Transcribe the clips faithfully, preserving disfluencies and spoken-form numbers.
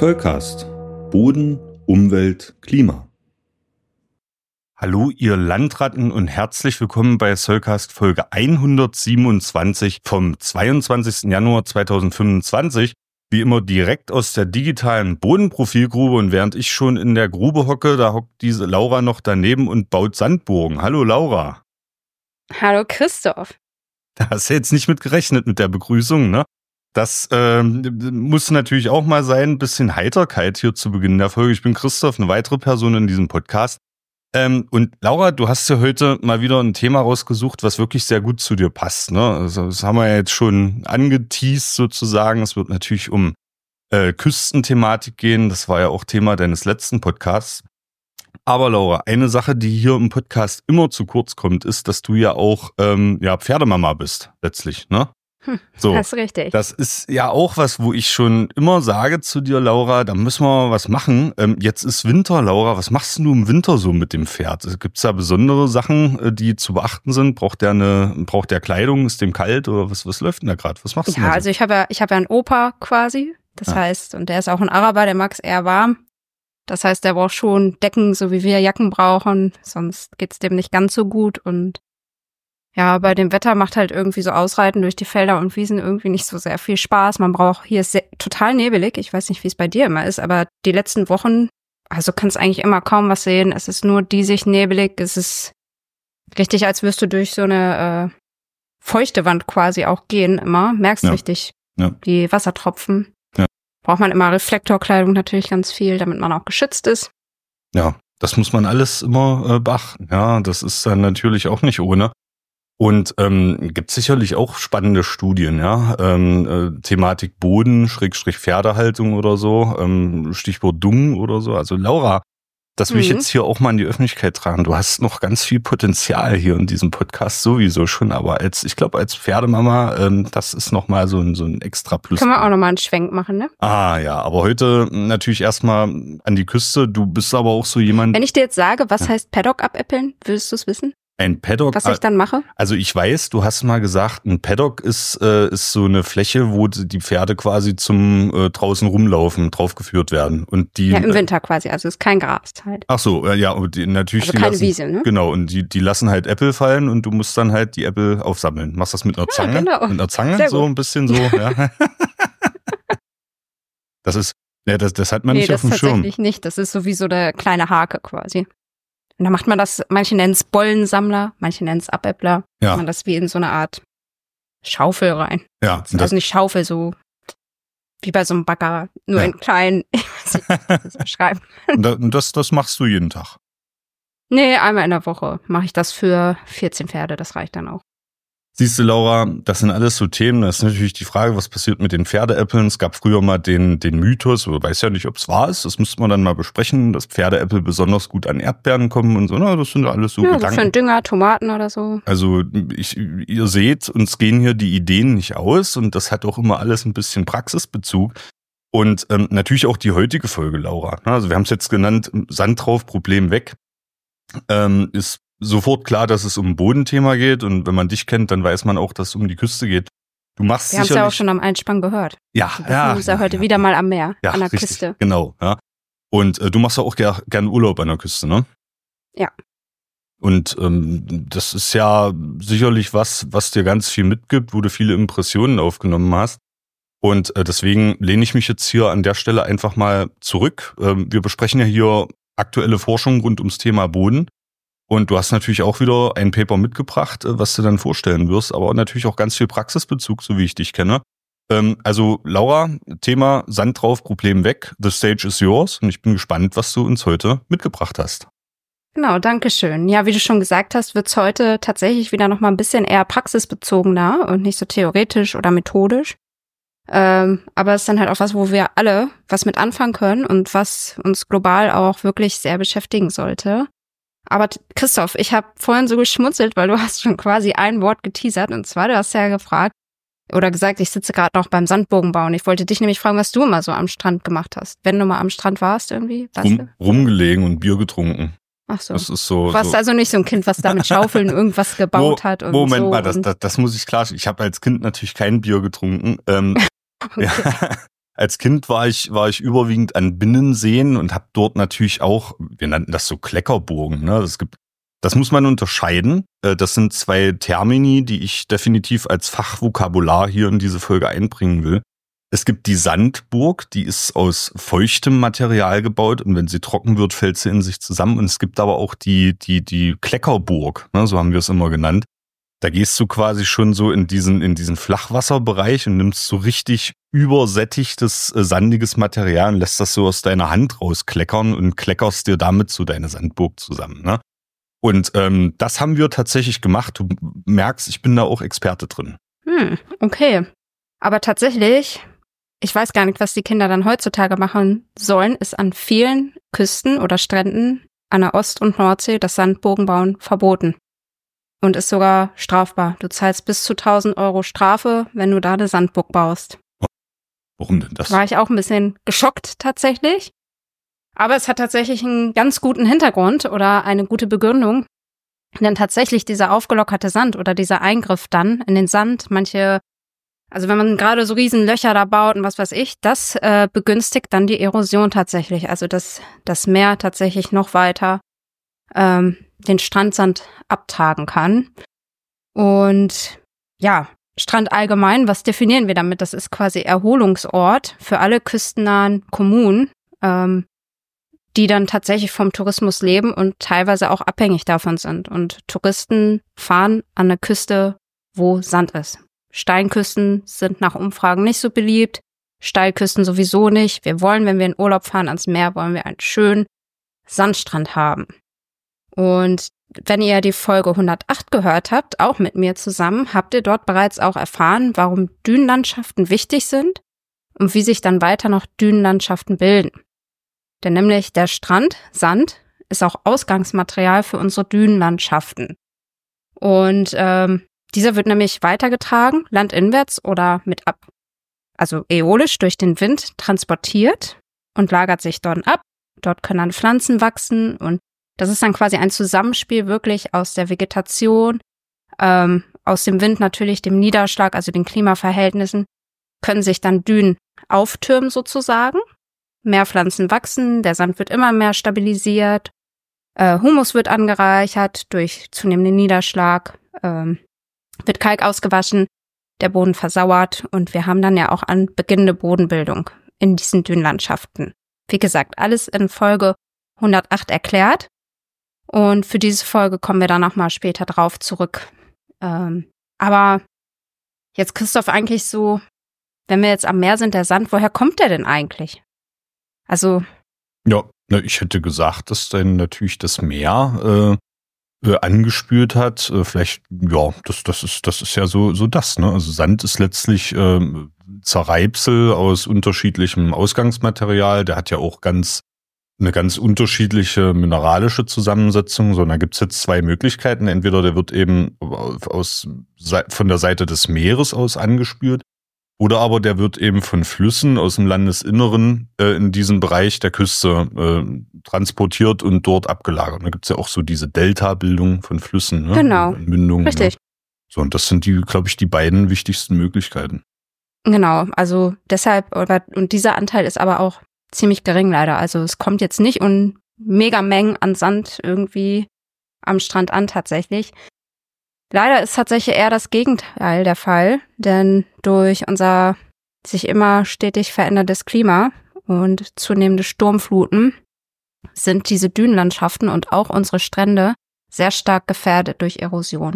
Zollcast. Boden, Umwelt, Klima. Hallo ihr Landratten und herzlich willkommen bei Zollcast Folge hundertsiebenundzwanzig vom zweiundzwanzigsten Januar zweitausendfünfundzwanzig. Wie immer direkt aus der digitalen Bodenprofilgrube, und während ich schon in der Grube hocke, da hockt diese Laura noch daneben und baut Sandburgen. Hallo Laura. Hallo Christoph. Da hast du jetzt nicht mit gerechnet mit der Begrüßung, ne? Das ähm, muss natürlich auch mal sein, ein bisschen Heiterkeit hier zu Beginn der Folge. Ich bin Christoph, eine weitere Person in diesem Podcast. Ähm, und Laura, du hast ja heute mal wieder ein Thema rausgesucht, was wirklich sehr gut zu dir passt, ne? Also das haben wir ja jetzt schon angeteast sozusagen. Es wird natürlich um äh, Küstenthematik gehen. Das war ja auch Thema deines letzten Podcasts. Aber Laura, eine Sache, die hier im Podcast immer zu kurz kommt, ist, dass du ja auch ähm, ja Pferdemama bist, letztlich, ne? Hm, so, das ist richtig. Das ist ja auch was, wo ich schon immer sage zu dir, Laura, da müssen wir was machen. Ähm, jetzt ist Winter, Laura. Was machst du im Winter so mit dem Pferd? Gibt es da besondere Sachen, die zu beachten sind? Braucht der eine, braucht der Kleidung? Ist dem kalt oder was? Was läuft denn da gerade? Was machst du? Ja, da so? also ich habe ja, ich habe ja einen Opa quasi. Das Ja. heißt, und der ist auch ein Araber, der mag es eher warm. Das heißt, der braucht schon Decken, so wie wir Jacken brauchen. Sonst geht's dem nicht ganz so gut. Und ja, bei dem Wetter macht halt irgendwie so Ausreiten durch die Felder und Wiesen irgendwie nicht so sehr viel Spaß. Man braucht, hier ist sehr, total nebelig. Ich weiß nicht, wie es bei dir immer ist, aber die letzten Wochen, also kannst eigentlich immer kaum was sehen. Es ist nur diesig nebelig. Es ist richtig, als wirst du durch so eine äh, feuchte Wand quasi auch gehen immer. Merkst Ja. richtig Ja. die Wassertropfen. Ja. Braucht man immer Reflektorkleidung natürlich ganz viel, damit man auch geschützt ist. Ja, das muss man alles immer äh, beachten. Ja, das ist dann natürlich auch nicht ohne. Und ähm, gibt sicherlich auch spannende Studien, ja, ähm, äh, Thematik Boden, Schrägstrich Pferdehaltung oder so, ähm, Stichwort Dung oder so. Also Laura, das will ich Mhm. jetzt hier auch mal in die Öffentlichkeit tragen. Du hast noch ganz viel Potenzial hier in diesem Podcast sowieso schon, aber als, ich glaube, als Pferdemama, ähm, das ist nochmal so ein, so ein extra Plus. Können wir auch nochmal einen Schwenk machen, ne? Ah ja, aber heute natürlich erstmal an die Küste. Du bist aber auch so jemand, Wenn ich dir jetzt sage, was Ja. heißt Paddock abäppeln, willst du es wissen? ein Paddock. Was ich dann mache? Also ich weiß, du hast mal gesagt, ein Paddock ist äh, ist so eine Fläche, wo die Pferde quasi zum äh, draußen rumlaufen, draufgeführt werden. Und die Ja, im Winter quasi, also ist kein Gras halt. Ach so, äh, ja, und die, natürlich Also die keine lassen, Wiese, ne? Genau, und die die lassen halt Äpfel fallen und du musst dann halt die Äpfel aufsammeln. Machst das mit einer Ja, Zange? genau. Mit einer Zange, Sehr so gut. ein bisschen so, ja. Das ist, ja, das, das hat man Nee, nicht auf das dem Schirm. tatsächlich nicht. Das ist so wie so eine kleine Hake quasi. Und dann macht man das, manche nennen es Bollensammler, manche nennen es Abäppler. Ja. Macht man das wie in so eine Art Schaufel rein. Ja, und das, Also nicht Schaufel, so wie bei so einem Bagger, nur Ja. in klein. Ich weiß nicht, wie ich das beschreiben. und das, und das, das machst du jeden Tag. Nee, einmal in der Woche mache ich das für vierzehn Pferde, das reicht dann auch. Siehst du, Laura, das sind alles so Themen. Da ist natürlich die Frage, was passiert mit den Pferdeäpfeln. Es gab früher mal den den Mythos, ich weiß ja nicht, ob es wahr ist, das müsste man dann mal besprechen, dass Pferdeäpfel besonders gut an Erdbeeren kommen und so. Na, das sind alles so Ja, so für Gedanken. einen Dünger, Tomaten oder so. Also ich, ihr seht, uns gehen hier die Ideen nicht aus und das hat auch immer alles ein bisschen Praxisbezug. Und ähm, natürlich auch die heutige Folge, Laura. Also wir haben es jetzt genannt, Sand drauf, Problem weg. Ähm, ist sofort klar, dass es um ein Bodenthema geht, und wenn man dich kennt, dann weiß man auch, dass es um die Küste geht. Du machst Wir haben es sicherlich ja auch schon am Einspann gehört. ja, Wir ja, befinden uns ja ja, heute ja, wieder mal am Meer, ja, an der richtig, Küste. Genau, ja. Und äh, du machst ja auch ger gern Urlaub an der Küste, ne? Ja. Und ähm, das ist ja sicherlich was, was dir ganz viel mitgibt, wo du viele Impressionen aufgenommen hast. Und äh, deswegen lehne ich mich jetzt hier an der Stelle einfach mal zurück. Ähm, wir besprechen ja hier aktuelle Forschung rund ums Thema Boden. Und du hast natürlich auch wieder ein Paper mitgebracht, äh, was du dann vorstellen wirst, aber natürlich auch ganz viel Praxisbezug, so wie ich dich kenne. Ähm, also Laura, Thema Sand drauf, Problem weg. The stage is yours. Und ich bin gespannt, was du uns heute mitgebracht hast. Genau, danke schön. Ja, wie du schon gesagt hast, wird's heute tatsächlich wieder noch mal ein bisschen eher praxisbezogener und nicht so theoretisch oder methodisch. Ähm, aber es ist dann halt auch was, wo wir alle was mit anfangen können und was uns global auch wirklich sehr beschäftigen sollte. Aber t- Christoph, ich habe vorhin so geschmunzelt, weil du hast schon quasi ein Wort geteasert, und zwar, du hast ja gefragt oder gesagt, ich sitze gerade noch beim Sandbogenbauen. Ich wollte dich nämlich fragen, was du immer so am Strand gemacht hast. Wenn du mal am Strand warst irgendwie, weißt Rum, du? rumgelegen und Bier getrunken. Ach so. Das ist so. Du warst so. also nicht so ein Kind, was da mit Schaufeln irgendwas gebaut Mo- hat und Moment so. mal, das, und, das, das muss ich klar. Ich habe als Kind natürlich kein Bier getrunken. Ähm, okay. ja, als Kind war ich, war ich überwiegend an Binnenseen und habe dort natürlich auch, wir nannten das so Kleckerburgen, ne? Es gibt, das muss man unterscheiden. Das sind zwei Termini, die ich definitiv als Fachvokabular hier in diese Folge einbringen will. Es gibt die Sandburg, die ist aus feuchtem Material gebaut und wenn sie trocken wird, fällt sie in sich zusammen. Und es gibt aber auch die, die, die Kleckerburg, ne? So haben wir es immer genannt. Da gehst du quasi schon so in diesen, in diesen Flachwasserbereich und nimmst so richtig übersättigtes, äh, sandiges Material und lässt das so aus deiner Hand rauskleckern und kleckerst dir damit so deine Sandburg zusammen, ne? Und ähm, das haben wir tatsächlich gemacht. Du merkst, ich bin da auch Experte drin. Hm, okay. Aber tatsächlich, ich weiß gar nicht, was die Kinder dann heutzutage machen sollen, ist an vielen Küsten oder Stränden an der Ost- und Nordsee das Sandburgenbauen verboten. Und ist sogar strafbar. Du zahlst bis zu tausend Euro Strafe, wenn du da eine Sandburg baust. Warum denn das? War ich auch ein bisschen geschockt tatsächlich. Aber es hat tatsächlich einen ganz guten Hintergrund oder eine gute Begründung. Denn tatsächlich dieser aufgelockerte Sand oder dieser Eingriff dann in den Sand, manche, also wenn man gerade so riesen Löcher da baut und was weiß ich, das äh, begünstigt dann die Erosion tatsächlich. Also dass das Meer tatsächlich noch weiter ähm, den Strandsand abtragen kann. Und ja, Strand allgemein, was definieren wir damit? Das ist quasi Erholungsort für alle küstennahen Kommunen, ähm, die dann tatsächlich vom Tourismus leben und teilweise auch abhängig davon sind. Und Touristen fahren an eine Küste, wo Sand ist. Steinküsten sind nach Umfragen nicht so beliebt, Steilküsten sowieso nicht. Wir wollen, wenn wir in Urlaub fahren ans Meer, wollen wir einen schönen Sandstrand haben. Und wenn ihr die Folge hundertacht gehört habt, auch mit mir zusammen, habt ihr dort bereits auch erfahren, warum Dünenlandschaften wichtig sind und wie sich dann weiter noch Dünenlandschaften bilden. Denn nämlich der Strand, Sand, ist auch Ausgangsmaterial für unsere Dünenlandschaften. Und ähm, dieser wird nämlich weitergetragen, landinwärts oder mit ab, also äolisch durch den Wind transportiert und lagert sich dort ab. Dort können dann Pflanzen wachsen und das ist dann quasi ein Zusammenspiel wirklich aus der Vegetation, ähm, aus dem Wind natürlich, dem Niederschlag, also den Klimaverhältnissen, können sich dann Dünen auftürmen sozusagen. Mehr Pflanzen wachsen, der Sand wird immer mehr stabilisiert, äh, Humus wird angereichert durch zunehmenden Niederschlag, ähm, wird Kalk ausgewaschen, der Boden versauert und wir haben dann ja auch an beginnende Bodenbildung in diesen Dünenlandschaften. Wie gesagt, alles in Folge hundertacht erklärt. Und für diese Folge kommen wir dann nochmal später drauf zurück. Ähm, aber jetzt, Christoph, eigentlich so, wenn wir jetzt am Meer sind, der Sand, woher kommt der denn eigentlich? Also. Ja, ich hätte gesagt, dass dann natürlich das Meer äh, äh, angespült hat. Äh, vielleicht, ja, das, das ist, das ist ja so, so das, ne? Also Sand ist letztlich äh, Zerreibsel aus unterschiedlichem Ausgangsmaterial. Der hat ja auch ganz eine ganz unterschiedliche mineralische Zusammensetzung. So, und da gibt's jetzt zwei Möglichkeiten. Entweder der wird eben aus, von der Seite des Meeres aus angespült, oder aber der wird eben von Flüssen aus dem Landesinneren äh, in diesen Bereich der Küste äh, transportiert und dort abgelagert. Und da gibt's ja auch so diese Delta-Bildung von Flüssen, ne? Genau, Mündungen, richtig. Ne? So, und das sind die, glaube ich, die beiden wichtigsten Möglichkeiten. Genau, also deshalb, und dieser Anteil ist aber auch ziemlich gering leider. Also es kommt jetzt nicht um Megamengen an Sand irgendwie am Strand an tatsächlich. Leider ist tatsächlich eher das Gegenteil der Fall, denn durch unser sich immer stetig veränderndes Klima und zunehmende Sturmfluten sind diese Dünenlandschaften und auch unsere Strände sehr stark gefährdet durch Erosion.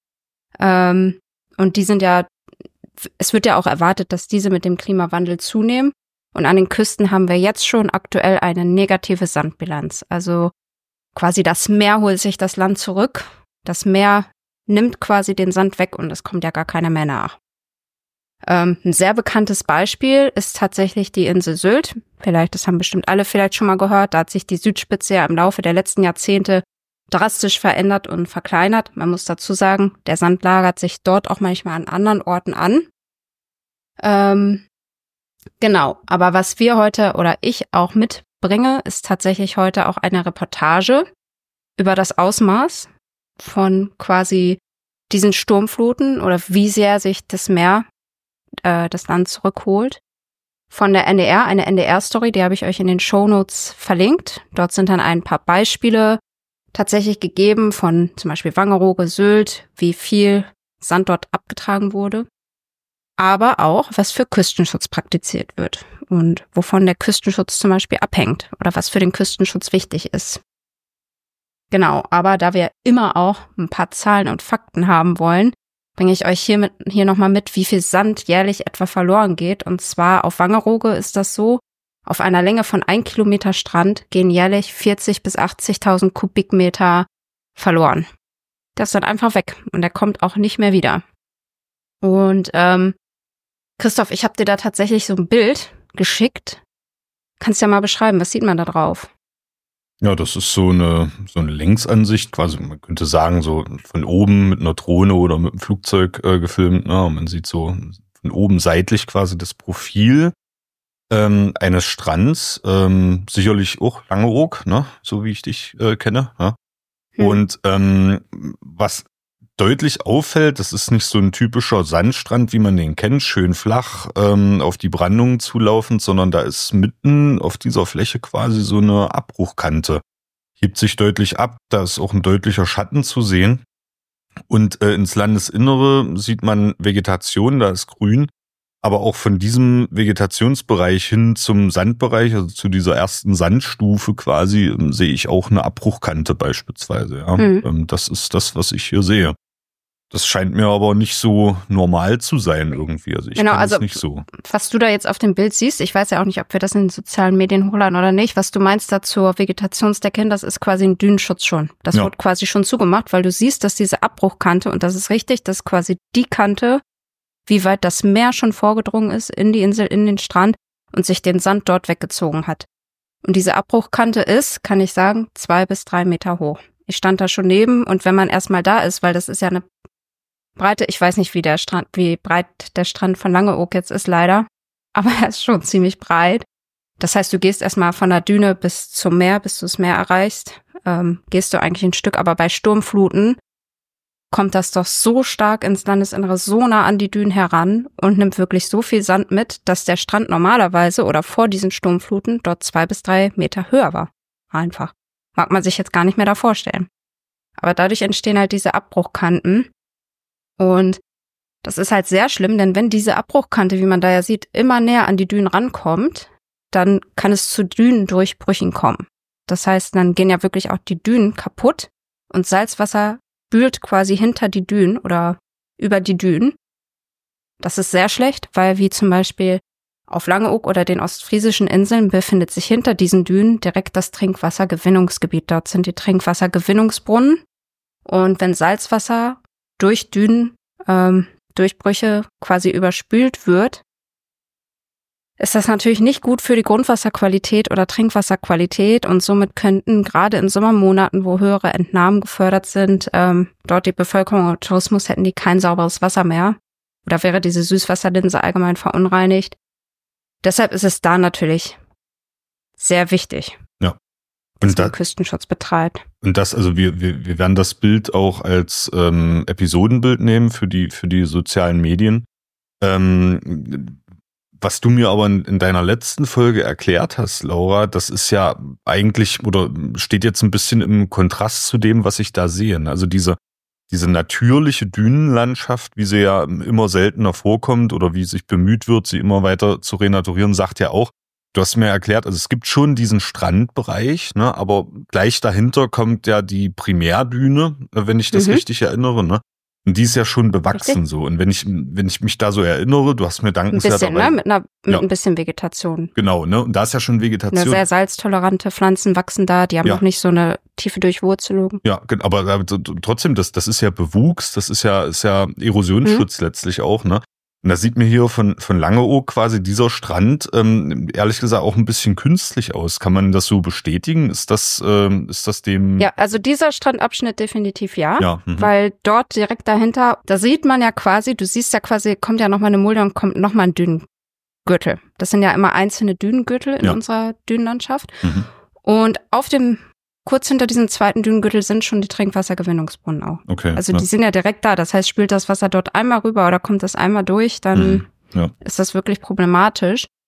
Ähm, und die sind ja, es wird ja auch erwartet, dass diese mit dem Klimawandel zunehmen. Und an den Küsten haben wir jetzt schon aktuell eine negative Sandbilanz. Also quasi das Meer holt sich das Land zurück. Das Meer nimmt quasi den Sand weg und es kommt ja gar keiner mehr nach. Ähm, ein sehr bekanntes Beispiel ist tatsächlich die Insel Sylt. Vielleicht, das haben bestimmt alle vielleicht schon mal gehört. Da hat sich die Südspitze ja im Laufe der letzten Jahrzehnte drastisch verändert und verkleinert. Man muss dazu sagen, der Sand lagert sich dort auch manchmal an anderen Orten an. Ähm, Genau, aber was wir heute oder ich auch mitbringe, ist tatsächlich heute auch eine Reportage über das Ausmaß von quasi diesen Sturmfluten oder wie sehr sich das Meer äh, das Land zurückholt. von der N D R, eine N D R-Story, die habe ich euch in den Shownotes verlinkt. Dort sind dann ein paar Beispiele tatsächlich gegeben von zum Beispiel Wangerooge, Sylt, wie viel Sand dort abgetragen wurde, aber auch, was für Küstenschutz praktiziert wird und wovon der Küstenschutz zum Beispiel abhängt oder was für den Küstenschutz wichtig ist. Genau, aber da wir immer auch ein paar Zahlen und Fakten haben wollen, bringe ich euch hier, mit, hier nochmal mit, wie viel Sand jährlich etwa verloren geht. Und zwar auf Wangerooge ist das so, auf einer Länge von ein Kilometer Strand gehen jährlich vierzig bis achtzigtausend Kubikmeter verloren. Das ist dann einfach weg und der kommt auch nicht mehr wieder. Und ähm, Christoph, ich habe dir da tatsächlich so ein Bild geschickt. Kannst ja mal beschreiben, was sieht man da drauf? Ja, das ist so eine so eine Längsansicht, quasi, man könnte sagen, so von oben mit einer Drohne oder mit einem Flugzeug äh, gefilmt. Ne? Man sieht so von oben seitlich quasi das Profil ähm, eines Strands, ähm, sicherlich auch Langeoog, ne? So wie ich dich äh, kenne. Ja? Hm. Und ähm, was deutlich auffällt, das ist nicht so ein typischer Sandstrand, wie man den kennt, schön flach, ähm, auf die Brandungen zulaufend, sondern da ist mitten auf dieser Fläche quasi so eine Abbruchkante. Hebt sich deutlich ab, da ist auch ein deutlicher Schatten zu sehen. Und äh, ins Landesinnere sieht man Vegetation, da ist grün, aber auch von diesem Vegetationsbereich hin zum Sandbereich, also zu dieser ersten Sandstufe quasi, ähm, sehe ich auch eine Abbruchkante beispielsweise. Ja, mhm. ähm, das ist das, was ich hier sehe. Das scheint mir aber nicht so normal zu sein irgendwie. Also ich genau, kann also es nicht so. Was du da jetzt auf dem Bild siehst, ich weiß ja auch nicht, ob wir das in den sozialen Medien hochladen oder nicht, was du meinst da zur Vegetationsdecke hin, das ist quasi ein Dünenschutz schon. Das ja. wird quasi schon zugemacht, weil du siehst, dass diese Abbruchkante, und das ist richtig, das ist quasi die Kante, wie weit das Meer schon vorgedrungen ist in die Insel, in den Strand und sich den Sand dort weggezogen hat. Und diese Abbruchkante ist, kann ich sagen, zwei bis drei Meter hoch. Ich stand da schon neben und wenn man erstmal da ist, weil das ist ja eine Breite, ich weiß nicht, wie der Strand, wie breit der Strand von Langeoog jetzt ist, leider. Aber er ist schon ziemlich breit. Das heißt, du gehst erstmal von der Düne bis zum Meer, bis du das Meer erreichst. Ähm, gehst du eigentlich ein Stück, aber bei Sturmfluten kommt das doch so stark ins Landesinnere, so nah an die Dünen heran und nimmt wirklich so viel Sand mit, dass der Strand normalerweise oder vor diesen Sturmfluten dort zwei bis drei Meter höher war. Einfach. Mag man sich jetzt gar nicht mehr da vorstellen. Aber dadurch entstehen halt diese Abbruchkanten. Und das ist halt sehr schlimm, denn wenn diese Abbruchkante, wie man da ja sieht, immer näher an die Dünen rankommt, dann kann es zu Dünendurchbrüchen kommen. Das heißt, dann gehen ja wirklich auch die Dünen kaputt und Salzwasser spült quasi hinter die Dünen oder über die Dünen. Das ist sehr schlecht, weil wie zum Beispiel auf Langeoog oder den ostfriesischen Inseln befindet sich hinter diesen Dünen direkt das Trinkwassergewinnungsgebiet. Dort sind die Trinkwassergewinnungsbrunnen. Und wenn Salzwasser durch Dünen, ähm, Durchbrüche quasi überspült wird, ist das natürlich nicht gut für die Grundwasserqualität oder Trinkwasserqualität und somit könnten gerade in Sommermonaten, wo höhere Entnahmen gefördert sind, ähm, dort die Bevölkerung und Tourismus hätten die kein sauberes Wasser mehr oder wäre diese Süßwasserlinse allgemein verunreinigt. Deshalb ist es da natürlich sehr wichtig. Ja. Und dass man Küstenschutz betreibt. Und das, also wir, wir, wir werden das Bild auch als ähm, Episodenbild nehmen für die, für die sozialen Medien. Ähm, was du mir aber in, in deiner letzten Folge erklärt hast, Laura, das ist ja eigentlich oder steht jetzt ein bisschen im Kontrast zu dem, was ich da sehe. Also diese, diese natürliche Dünenlandschaft, wie sie ja immer seltener vorkommt oder wie sich bemüht wird, sie immer weiter zu renaturieren, sagt ja auch, du hast mir erklärt, also es gibt schon diesen Strandbereich, ne, aber gleich dahinter kommt ja die Primärdüne, wenn ich das mhm. richtig erinnere, ne? Und die ist ja schon bewachsen richtig. So. Und wenn ich, wenn ich mich da so erinnere, du hast mir dankenswert ein bisschen, dabei, ne? Mit, einer, mit ja. ein bisschen Vegetation. Genau, ne? Und da ist ja schon Vegetation. Eine sehr salztolerante Pflanzen wachsen da, die haben ja. noch nicht so eine tiefe Durchwurzelung. Ja, aber, aber trotzdem, das, das ist ja Bewuchs, das ist ja, ist ja Erosionsschutz mhm. letztlich auch, ne? Und da sieht mir hier von, von Langeoog quasi dieser Strand, ähm, ehrlich gesagt, auch ein bisschen künstlich aus. Kann man das so bestätigen? Ist das, ähm, ist das dem... Ja, also dieser Strandabschnitt definitiv ja, ja mhm. weil dort direkt dahinter, da sieht man ja quasi, du siehst ja quasi, kommt ja nochmal eine Mulde und kommt nochmal ein Dünengürtel. Das sind ja immer einzelne Dünengürtel in ja. unserer Dünenlandschaft. Mhm. Und auf dem kurz hinter diesem zweiten Dünengürtel sind schon die Trinkwassergewinnungsbrunnen auch. Okay, also ja. die sind ja direkt da. Das heißt, spült das Wasser dort einmal rüber oder kommt das einmal durch, dann mhm, ja. ist das wirklich problematisch.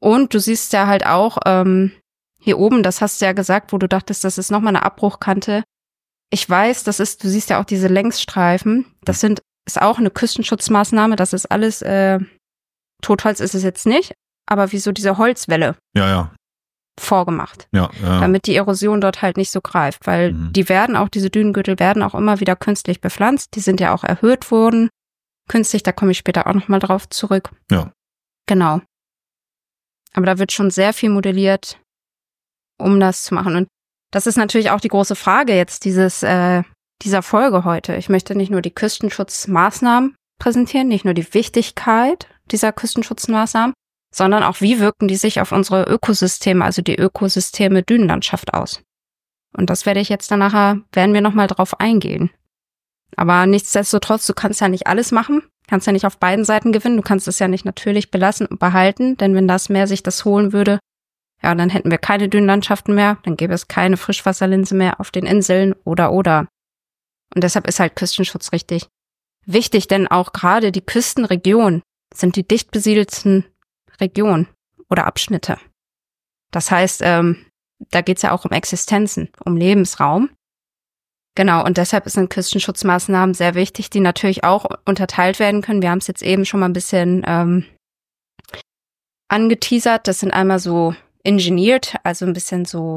Und du siehst ja halt auch ähm, hier oben, das hast du ja gesagt, wo du dachtest, das ist nochmal eine Abbruchkante. Ich weiß, das ist, du siehst ja auch diese Längsstreifen. Das sind ist auch eine Küstenschutzmaßnahme. Das ist alles, äh, Totholz ist es jetzt nicht, aber wie so diese Holzwelle Ja, ja. vorgemacht. Ja, ja. Damit die Erosion dort halt nicht so greift. Weil Mhm. die werden auch, diese Dünengürtel werden auch immer wieder künstlich bepflanzt. Die sind ja auch erhöht worden. Künstlich, da komme ich später auch nochmal drauf zurück. Ja. Genau. Aber da wird schon sehr viel modelliert, um das zu machen. Und das ist natürlich auch die große Frage jetzt dieses, äh, dieser Folge heute. Ich möchte nicht nur die Küstenschutzmaßnahmen präsentieren, nicht nur die Wichtigkeit dieser Küstenschutzmaßnahmen, sondern auch, wie wirken die sich auf unsere Ökosysteme, also die Ökosysteme Dünenlandschaft aus. Und das werde ich jetzt dann nachher, werden wir nochmal drauf eingehen. Aber nichtsdestotrotz, du kannst ja nicht alles machen, kannst ja nicht auf beiden Seiten gewinnen, du kannst es ja nicht natürlich belassen und behalten, denn wenn das Meer sich das holen würde, ja, dann hätten wir keine Dünenlandschaften mehr, dann gäbe es keine Frischwasserlinse mehr auf den Inseln oder oder. Und deshalb ist halt Küstenschutz richtig wichtig, denn auch gerade die Küstenregionen sind die dicht besiedelten Regionen oder Abschnitte. Das heißt, ähm, da geht's ja auch um Existenzen, um Lebensraum. Genau, und deshalb sind Küstenschutzmaßnahmen sehr wichtig, die natürlich auch unterteilt werden können. Wir haben es jetzt eben schon mal ein bisschen ähm, angeteasert. Das sind einmal so engineered, also ein bisschen so,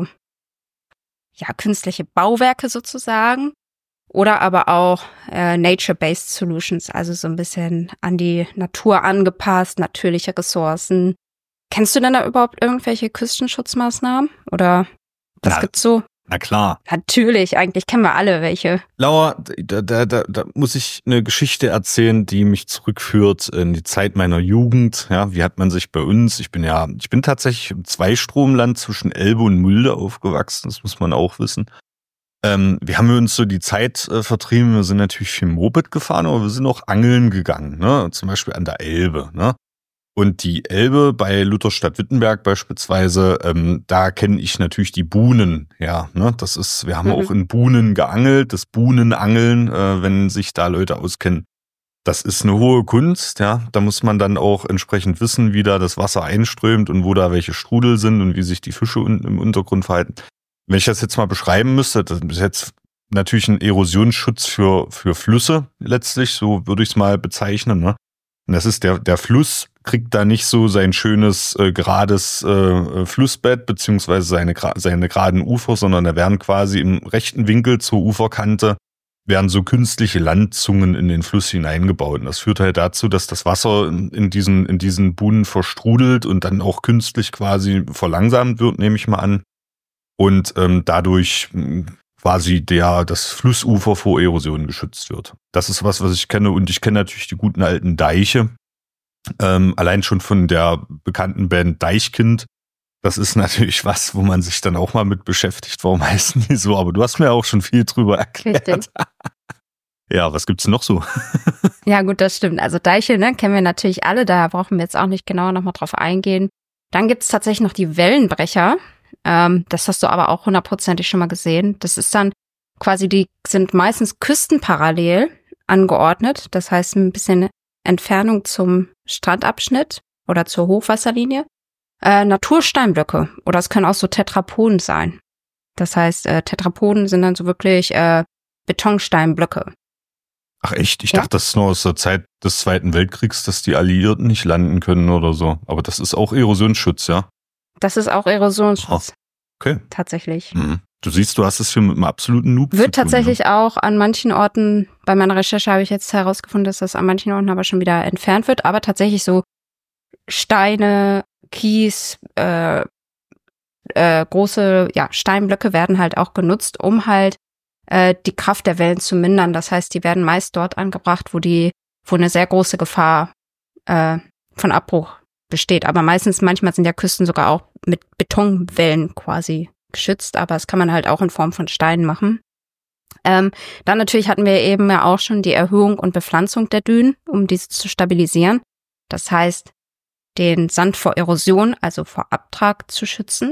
ja, künstliche Bauwerke sozusagen. Oder aber auch äh, nature-based solutions, also so ein bisschen an die Natur angepasst, natürliche Ressourcen. Kennst du denn da überhaupt irgendwelche Küstenschutzmaßnahmen? Oder was Na, gibt's so? Na klar. Natürlich, eigentlich kennen wir alle welche. Laura, da, da, da, da muss ich eine Geschichte erzählen, die mich zurückführt in die Zeit meiner Jugend. Ja, wie hat man sich bei uns, ich bin ja, ich bin tatsächlich im Zweistromland zwischen Elbe und Mulde aufgewachsen, das muss man auch wissen. Ähm, wir haben uns so die Zeit äh, vertrieben, wir sind natürlich viel Moped gefahren, aber wir sind auch angeln gegangen, ne? Zum Beispiel an der Elbe, ne? Und die Elbe bei Lutherstadt-Wittenberg beispielsweise, ähm, da kenne ich natürlich die Buhnen, ja, ne? Das ist, wir haben Mhm. auch in Buhnen geangelt, das Buhnenangeln, äh, wenn sich da Leute auskennen. Das ist eine hohe Kunst, ja. Da muss man dann auch entsprechend wissen, wie da das Wasser einströmt und wo da welche Strudel sind und wie sich die Fische un- im Untergrund verhalten. Wenn ich das jetzt mal beschreiben müsste, das ist jetzt natürlich ein Erosionsschutz für für Flüsse letztlich, so würde ich es mal bezeichnen, ne? Und das ist der der Fluss kriegt da nicht so sein schönes äh, gerades äh, Flussbett beziehungsweise seine seine geraden Ufer, sondern da werden quasi im rechten Winkel zur Uferkante werden so künstliche Landzungen in den Fluss hineingebaut. Und das führt halt dazu, dass das Wasser in, in diesen in diesen Buhnen verstrudelt und dann auch künstlich quasi verlangsamt wird, nehme ich mal an. Und ähm, dadurch mh, quasi der das Flussufer vor Erosion geschützt wird. Das ist was, was ich kenne. Und ich kenne natürlich die guten alten Deiche. Ähm, allein schon von der bekannten Band Deichkind. Das ist natürlich was, wo man sich dann auch mal mit beschäftigt. Warum heißen die so? Aber du hast mir auch schon viel drüber erklärt. Richtig. Ja, was gibt's noch so? Ja gut, das stimmt. Also Deiche, ne, kennen wir natürlich alle, da brauchen wir jetzt auch nicht genauer nochmal drauf eingehen. Dann gibt's tatsächlich noch die Wellenbrecher. Ähm, das hast du aber auch hundertprozentig schon mal gesehen. Das ist dann quasi, die sind meistens küstenparallel angeordnet. Das heißt ein bisschen Entfernung zum Strandabschnitt oder zur Hochwasserlinie. Äh, Natursteinblöcke oder es können auch so Tetrapoden sein. Das heißt, äh, Tetrapoden sind dann so wirklich äh, Betonsteinblöcke. Ach echt? Ich Ja? dachte, das ist nur aus der Zeit des Zweiten Weltkriegs, dass die Alliierten nicht landen können oder so. Aber das ist auch Erosionsschutz, ja? Das ist auch Erosionsschutz. Okay. Tatsächlich. Mhm. Du siehst, du hast es hier mit einem absoluten Noob Wird zu tun, tatsächlich auch an manchen Orten, bei meiner Recherche habe ich jetzt herausgefunden, dass das an manchen Orten aber schon wieder entfernt wird, aber tatsächlich so Steine, Kies, äh, äh, große ja, Steinblöcke werden halt auch genutzt, um halt äh, die Kraft der Wellen zu mindern. Das heißt, die werden meist dort angebracht, wo die, wo eine sehr große Gefahr äh, von Abbruch besteht. Aber meistens, manchmal sind ja Küsten sogar auch mit Betonwellen quasi geschützt, aber das kann man halt auch in Form von Steinen machen. Ähm, dann natürlich hatten wir eben ja auch schon die Erhöhung und Bepflanzung der Dünen, um diese zu stabilisieren. Das heißt, den Sand vor Erosion, also vor Abtrag zu schützen.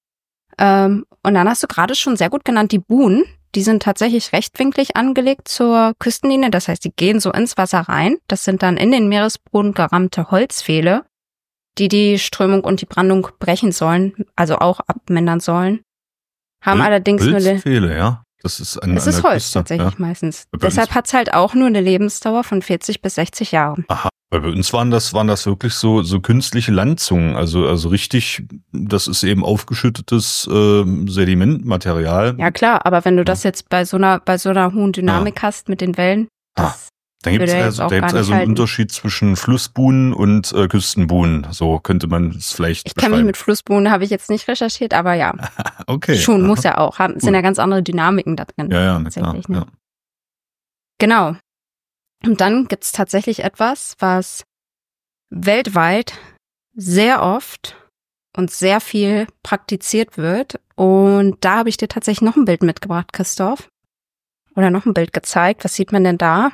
Ähm, und dann hast du gerade schon sehr gut genannt, die Buhnen, die sind tatsächlich rechtwinklig angelegt zur Küstenlinie. Das heißt, die gehen so ins Wasser rein. Das sind dann in den Meeresboden gerammte Holzpfähle, die die Strömung und die Brandung brechen sollen, also auch abmindern sollen. Haben Hol- allerdings nur eine, Holzpfähle, ja. Das ist an, es an ist der Holz Küste. tatsächlich Ja. meistens. Bei Deshalb uns- hat's halt auch nur eine Lebensdauer von vierzig bis sechzig Jahren. Aha, weil bei uns waren das, waren das wirklich so, so künstliche Landzungen. Also, also richtig, das ist eben aufgeschüttetes ähm, Sedimentmaterial. Ja klar, aber wenn du das jetzt bei so einer, bei so einer hohen Dynamik hast mit den Wellen, das Dann gibt es würde jetzt also, auch da gibt's gar nicht also einen halten. Unterschied zwischen Flussbuhnen und äh, Küstenbuhnen. So könnte man es vielleicht ich kenne mich beschreiben. mit Flussbuhnen, habe ich jetzt nicht recherchiert, aber ja, Okay. schon, aha. muss ja auch. Haben, sind Gut. ja ganz andere Dynamiken da drin. Ja, ja, na klar. tatsächlich, ne? Ja. Genau. Und dann gibt's tatsächlich etwas, was weltweit sehr oft und sehr viel praktiziert wird. Und da habe ich dir tatsächlich noch ein Bild mitgebracht, Christoph. Oder noch ein Bild gezeigt. Was sieht man denn da?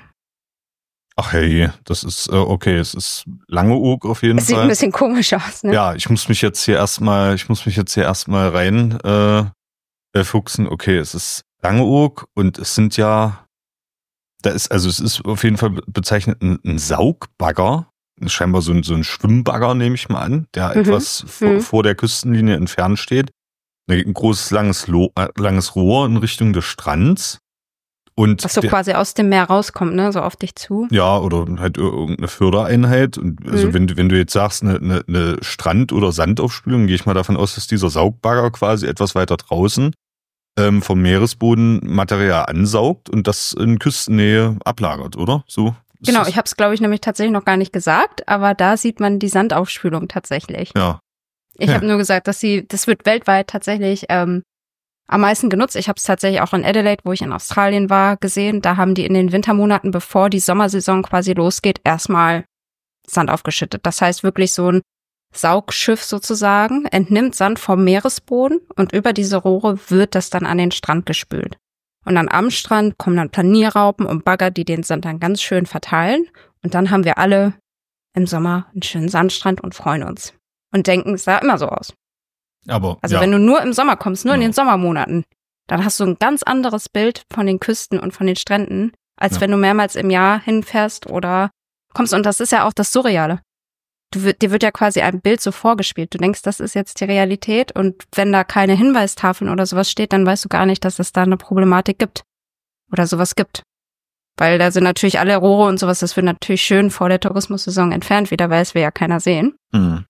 Ach hey, das ist, äh, okay, es ist Langeoog auf jeden Es sieht Fall. ein bisschen komisch aus, ne? Ja, ich muss mich jetzt hier erstmal, ich muss mich jetzt hier erstmal rein äh, äh, fuchsen. Okay, es ist Langeoog und es sind ja, da ist, also es ist auf jeden Fall be- bezeichnet ein, ein Saugbagger. Scheinbar so ein, so ein Schwimmbagger, nehme ich mal an, der Mhm. etwas vor, Mhm. vor der Küstenlinie entfernt steht. Da geht ein großes, langes, Lo äh, langes Rohr in Richtung des Strands. Und Was so der, quasi aus dem Meer rauskommt, ne? So auf dich zu. ja, oder halt ir- irgendeine Fördereinheit. Und also Mhm. wenn, du- wenn du jetzt sagst, eine, eine, eine Strand- oder Sandaufspülung, gehe ich mal davon aus, dass dieser Saugbagger quasi etwas weiter draußen ähm, vom Meeresboden Material ansaugt und das in Küstennähe ablagert, oder? So ist Genau, das? ich habe es, glaube ich, nämlich tatsächlich noch gar nicht gesagt, aber da sieht man die Sandaufspülung tatsächlich. Ja, Ich Ja. habe nur gesagt, dass sie, das wird weltweit tatsächlich ähm, am meisten genutzt. Ich habe es tatsächlich auch in Adelaide, wo ich in Australien war, gesehen. Da haben die in den Wintermonaten, bevor die Sommersaison quasi losgeht, erstmal Sand aufgeschüttet. Das heißt wirklich so ein Saugschiff sozusagen, entnimmt Sand vom Meeresboden und über diese Rohre wird das dann an den Strand gespült. Und dann am Strand kommen dann Planierraupen und Bagger, die den Sand dann ganz schön verteilen. Und dann haben wir alle im Sommer einen schönen Sandstrand und freuen uns. Und denken, es sah immer so aus. aber Also ja. wenn du nur im Sommer kommst, nur in Genau. den Sommermonaten, dann hast du ein ganz anderes Bild von den Küsten und von den Stränden, als Ja. wenn du mehrmals im Jahr hinfährst oder kommst. Und das ist ja auch das Surreale. Du, wird- dir wird ja quasi ein Bild so vorgespielt. Du denkst, das ist jetzt die Realität. Und wenn da keine Hinweistafeln oder sowas steht, dann weißt du gar nicht, dass es da eine Problematik gibt. Oder sowas gibt. Weil da sind natürlich alle Rohre und sowas, das wird natürlich schön vor der Tourismussaison entfernt wieder, weil es will ja keiner sehen. Hm.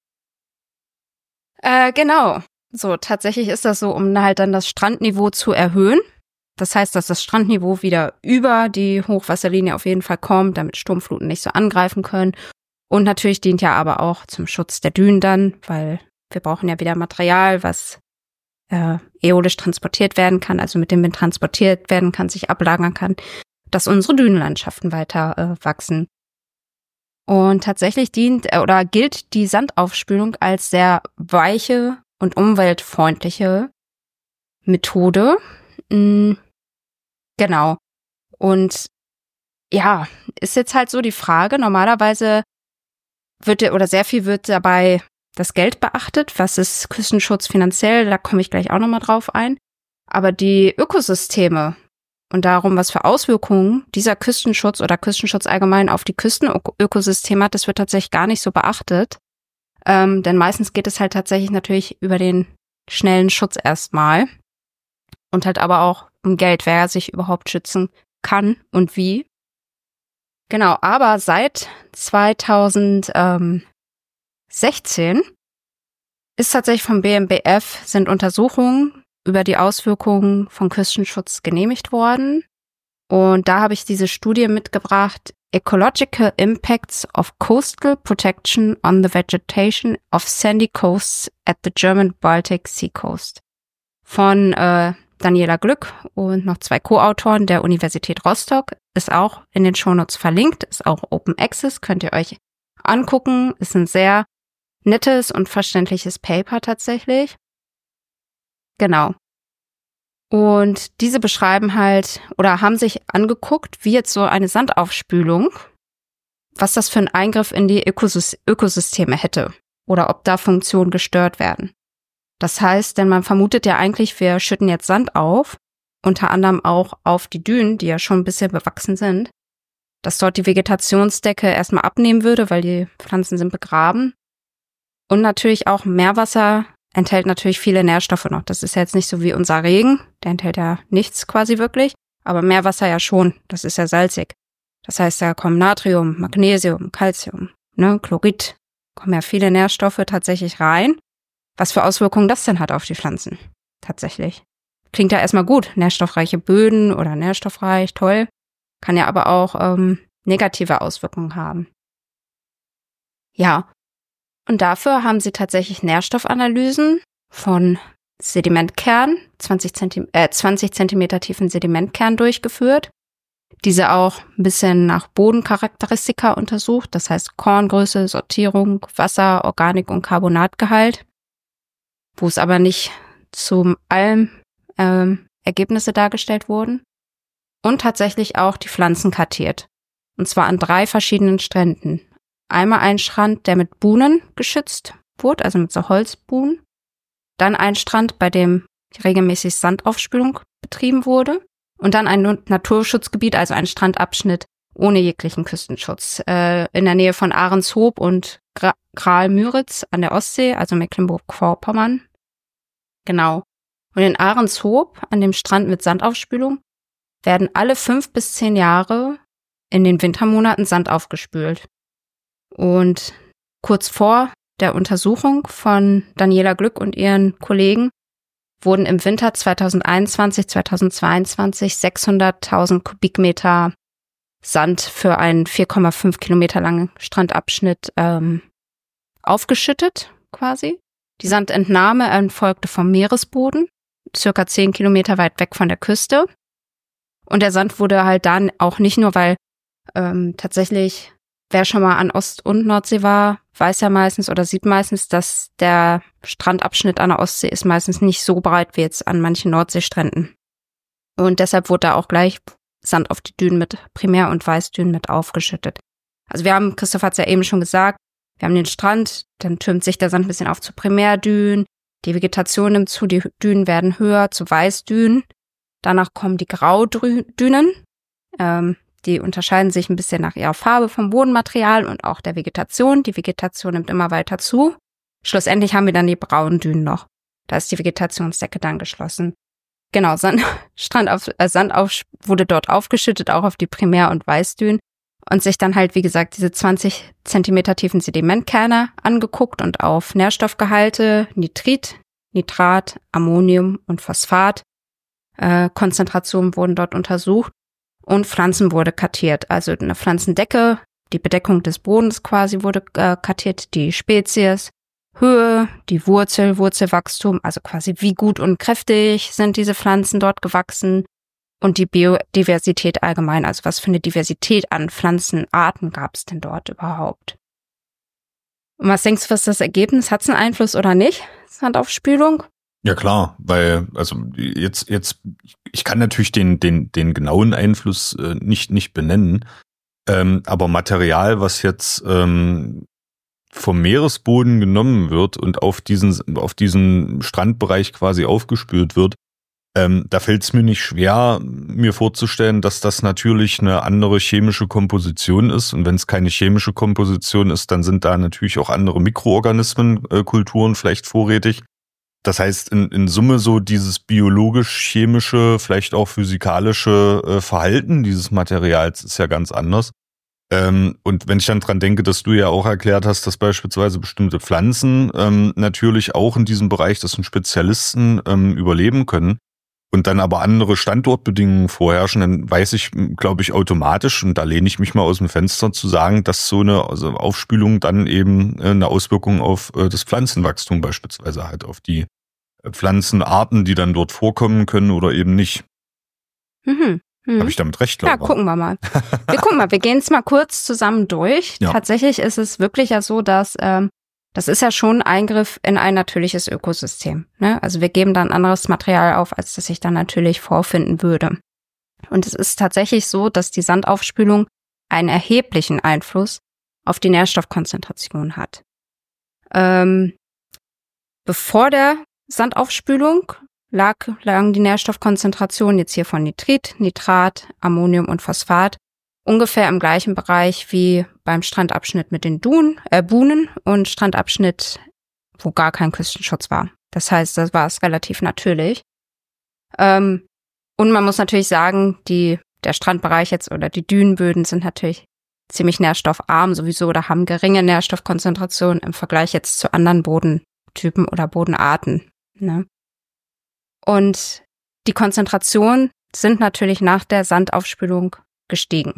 Äh, genau. So, tatsächlich ist das so, um halt dann das Strandniveau zu erhöhen. Das heißt, dass das Strandniveau wieder über die Hochwasserlinie auf jeden Fall kommt, damit Sturmfluten nicht so angreifen können. Und natürlich dient ja aber auch zum Schutz der Dünen dann, weil wir brauchen ja wieder Material, was äh, äolisch transportiert werden kann, also mit dem Wind transportiert werden kann, sich ablagern kann, dass unsere Dünenlandschaften weiter äh, wachsen. Und tatsächlich dient äh, oder gilt die Sandaufspülung als sehr weiche und umweltfreundliche Methode. Mm, genau. Und ja, ist jetzt halt so die Frage, normalerweise wird ja- oder sehr viel wird dabei das Geld beachtet, was ist Küstenschutz finanziell, da komme ich gleich auch nochmal drauf ein. Aber die Ökosysteme und darum, was für Auswirkungen dieser Küstenschutz oder Küstenschutz allgemein auf die Küstenökosysteme hat, das wird tatsächlich gar nicht so beachtet. Ähm, denn meistens geht es halt tatsächlich natürlich über den schnellen Schutz erstmal. Und halt aber auch um Geld, wer sich überhaupt schützen kann und wie. Genau, aber seit zweitausendsechzehn ist tatsächlich vom B M B F sind Untersuchungen über die Auswirkungen von Küstenschutz genehmigt worden. Und da habe ich diese Studie mitgebracht, Ecological Impacts of Coastal Protection on the Vegetation of Sandy Coasts at the German Baltic Sea Coast von äh, Daniela Glück und noch zwei Co-Autoren der Universität Rostock. Ist auch in den Shownotes verlinkt, ist auch Open Access, könnt ihr euch angucken. Ist ein sehr nettes und verständliches Paper tatsächlich. Genau. Und diese beschreiben halt oder haben sich angeguckt, wie jetzt so eine Sandaufspülung, was das für ein Eingriff in die Ökosys- Ökosysteme hätte oder ob da Funktionen gestört werden. Das heißt, denn man vermutet ja eigentlich, wir schütten jetzt Sand auf, unter anderem auch auf die Dünen, die ja schon ein bisschen bewachsen sind, dass dort die Vegetationsdecke erstmal abnehmen würde, weil die Pflanzen sind begraben. Und natürlich auch Meerwasser enthält natürlich viele Nährstoffe noch. Das ist ja jetzt nicht so wie unser Regen, der enthält ja nichts quasi wirklich, aber Meerwasser ja schon, das ist ja salzig. Das heißt, da kommen Natrium, Magnesium, Calcium, ne, Chlorid, kommen ja viele Nährstoffe tatsächlich rein. Was für Auswirkungen das denn hat auf die Pflanzen, tatsächlich. Klingt ja erstmal gut, nährstoffreiche Böden oder nährstoffreich, toll, kann ja aber auch ähm, negative Auswirkungen haben. Ja, und dafür haben sie tatsächlich Nährstoffanalysen von Sedimentkern, zwanzig Zentimeter tiefen Sedimentkern durchgeführt. Diese auch ein bisschen nach Bodencharakteristika untersucht, das heißt Korngröße, Sortierung, Wasser, Organik- und Carbonatgehalt, wo es aber nicht zu allem ähm, Ergebnisse dargestellt wurden. Und tatsächlich auch die Pflanzen kartiert. Und zwar an drei verschiedenen Stränden. Einmal ein Strand, der mit Buhnen geschützt wurde, also mit so Holzbuhnen. Dann ein Strand, bei dem regelmäßig Sandaufspülung betrieben wurde. Und dann ein Naturschutzgebiet, also ein Strandabschnitt ohne jeglichen Küstenschutz, äh, in der Nähe von Ahrenshoop und Gra- Graal-Müritz an der Ostsee, also Mecklenburg-Vorpommern. Genau. Und in Ahrenshoop, an dem Strand mit Sandaufspülung, werden alle fünf bis zehn Jahre in den Wintermonaten Sand aufgespült. Und kurz vor der Untersuchung von Daniela Glück und ihren Kollegen wurden im Winter zweitausendeinundzwanzig, zweitausendzweiundzwanzig sechshunderttausend Kubikmeter Sand für einen vier Komma fünf Kilometer langen Strandabschnitt ähm, aufgeschüttet, quasi. Die Sandentnahme erfolgte vom Meeresboden, circa zehn Kilometer weit weg von der Küste. Und der Sand wurde halt dann auch nicht nur, weil ähm, tatsächlich, wer schon mal an Ost- und Nordsee war, weiß ja meistens oder sieht meistens, dass der Strandabschnitt an der Ostsee ist meistens nicht so breit wie jetzt an manchen Nordseestränden. Und deshalb wurde da auch gleich Sand auf die Dünen mit Primär- und Weißdünen mit aufgeschüttet. Also wir haben, Christoph hat es ja eben schon gesagt, wir haben den Strand, dann türmt sich der Sand ein bisschen auf zu Primärdünen, die Vegetation nimmt zu, die Dünen werden höher zu Weißdünen. Danach kommen die Graudünen, ähm, die unterscheiden sich ein bisschen nach ihrer Farbe vom Bodenmaterial und auch der Vegetation. Die Vegetation nimmt immer weiter zu. Schlussendlich haben wir dann die braunen Dünen noch. Da ist die Vegetationsdecke dann geschlossen. Genau, Sand, Strand auf, äh, Sand auf, wurde dort aufgeschüttet, auch auf die Primär- und Weißdünen und sich dann halt, wie gesagt, diese zwanzig Zentimeter tiefen Sedimentkerne angeguckt und auf Nährstoffgehalte, Nitrit, Nitrat, Ammonium und Phosphat, äh, Konzentrationen wurden dort untersucht. Und Pflanzen wurde kartiert, also eine Pflanzendecke, die Bedeckung des Bodens quasi wurde äh, kartiert, die Spezies, Höhe, die Wurzel, Wurzelwachstum, also quasi wie gut und kräftig sind diese Pflanzen dort gewachsen und die Biodiversität allgemein, also was für eine Diversität an Pflanzenarten gab es denn dort überhaupt. Und was denkst du, was ist das Ergebnis? Hat es einen Einfluss oder nicht? Sandaufspülung? Ja klar, weil also jetzt jetzt ich kann natürlich den den den genauen Einfluss äh, nicht nicht benennen, ähm, aber Material, was jetzt ähm, vom Meeresboden genommen wird und auf diesen auf diesen Strandbereich quasi aufgespült wird, ähm, da fällt es mir nicht schwer, mir vorzustellen, dass das natürlich eine andere chemische Komposition ist. Und wenn es keine chemische Komposition ist, dann sind da natürlich auch andere Mikroorganismen, äh, Kulturen vielleicht vorrätig. Das heißt, in, in Summe so dieses biologisch-chemische, vielleicht auch physikalische äh, Verhalten dieses Materials ist ja ganz anders. Ähm, und wenn ich dann dran denke, dass du ja auch erklärt hast, dass beispielsweise bestimmte Pflanzen ähm, natürlich auch in diesem Bereich, das sind Spezialisten, ähm, überleben können und dann aber andere Standortbedingungen vorherrschen, dann weiß ich, glaube ich, automatisch, und da lehne ich mich mal aus dem Fenster, zu sagen, dass so eine also Aufspülung dann eben äh, eine Auswirkung auf äh, das Pflanzenwachstum beispielsweise hat, auf die Pflanzenarten, die dann dort vorkommen können oder eben nicht. Mhm. Mhm. Habe ich damit recht, glaube ich? Ja, gucken wir mal. Wir gucken mal, wir gehen es mal kurz zusammen durch. Ja. Tatsächlich ist es wirklich ja so, dass ähm, das ist ja schon ein Eingriff in ein natürliches Ökosystem. Ne? Also wir geben dann anderes Material auf, als das sich dann natürlich vorfinden würde. Und es ist tatsächlich so, dass die Sandaufspülung einen erheblichen Einfluss auf die Nährstoffkonzentration hat. Ähm, bevor der Sandaufspülung lag, lagen die Nährstoffkonzentrationen jetzt hier von Nitrit, Nitrat, Ammonium und Phosphat ungefähr im gleichen Bereich wie beim Strandabschnitt mit den Dun, äh, Buhnen und Strandabschnitt wo gar kein Küstenschutz war. Das heißt, das war es relativ natürlich. Ähm, und man muss natürlich sagen, die, der Strandbereich jetzt oder die Dünenböden sind natürlich ziemlich nährstoffarm sowieso oder haben geringe Nährstoffkonzentration im Vergleich jetzt zu anderen Bodentypen oder Bodenarten. Ne? Und die Konzentrationen sind natürlich nach der Sandaufspülung gestiegen.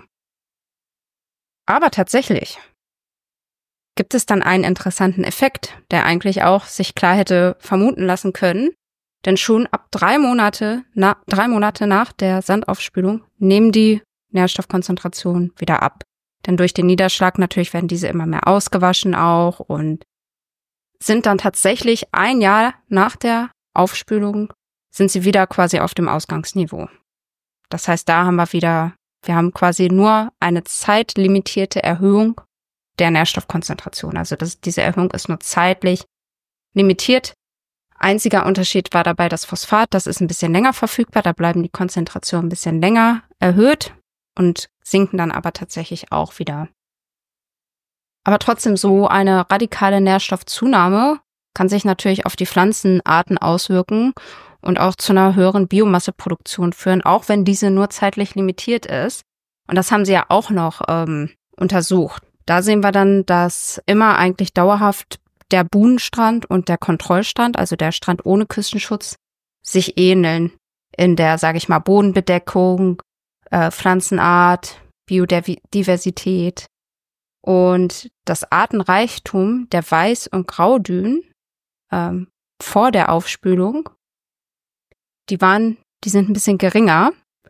Aber tatsächlich gibt es dann einen interessanten Effekt, der eigentlich auch sich klar hätte vermuten lassen können. Denn schon ab drei Monate, na, drei Monate nach der Sandaufspülung nehmen die Nährstoffkonzentrationen wieder ab. Denn durch den Niederschlag natürlich werden diese immer mehr ausgewaschen auch und sind dann tatsächlich ein Jahr nach der Aufspülung sind sie wieder quasi auf dem Ausgangsniveau. Das heißt, da haben wir wieder, wir haben quasi nur eine zeitlimitierte Erhöhung der Nährstoffkonzentration. Also das, diese Erhöhung ist nur zeitlich limitiert. Einziger Unterschied war dabei das Phosphat, das ist ein bisschen länger verfügbar, da bleiben die Konzentrationen ein bisschen länger erhöht und sinken dann aber tatsächlich auch wieder. Aber trotzdem so eine radikale Nährstoffzunahme kann sich natürlich auf die Pflanzenarten auswirken und auch zu einer höheren Biomasseproduktion führen, auch wenn diese nur zeitlich limitiert ist. Und das haben sie ja auch noch ähm, untersucht. Da sehen wir dann, dass immer eigentlich dauerhaft der Buhnenstrand und der Kontrollstrand, also der Strand ohne Küstenschutz, sich ähneln in der, sage ich mal, Bodenbedeckung, äh, Pflanzenart, Biodiversität und das Artenreichtum der Weiß- und Graudünen ähm, vor der Aufspülung, die waren, die sind ein bisschen geringer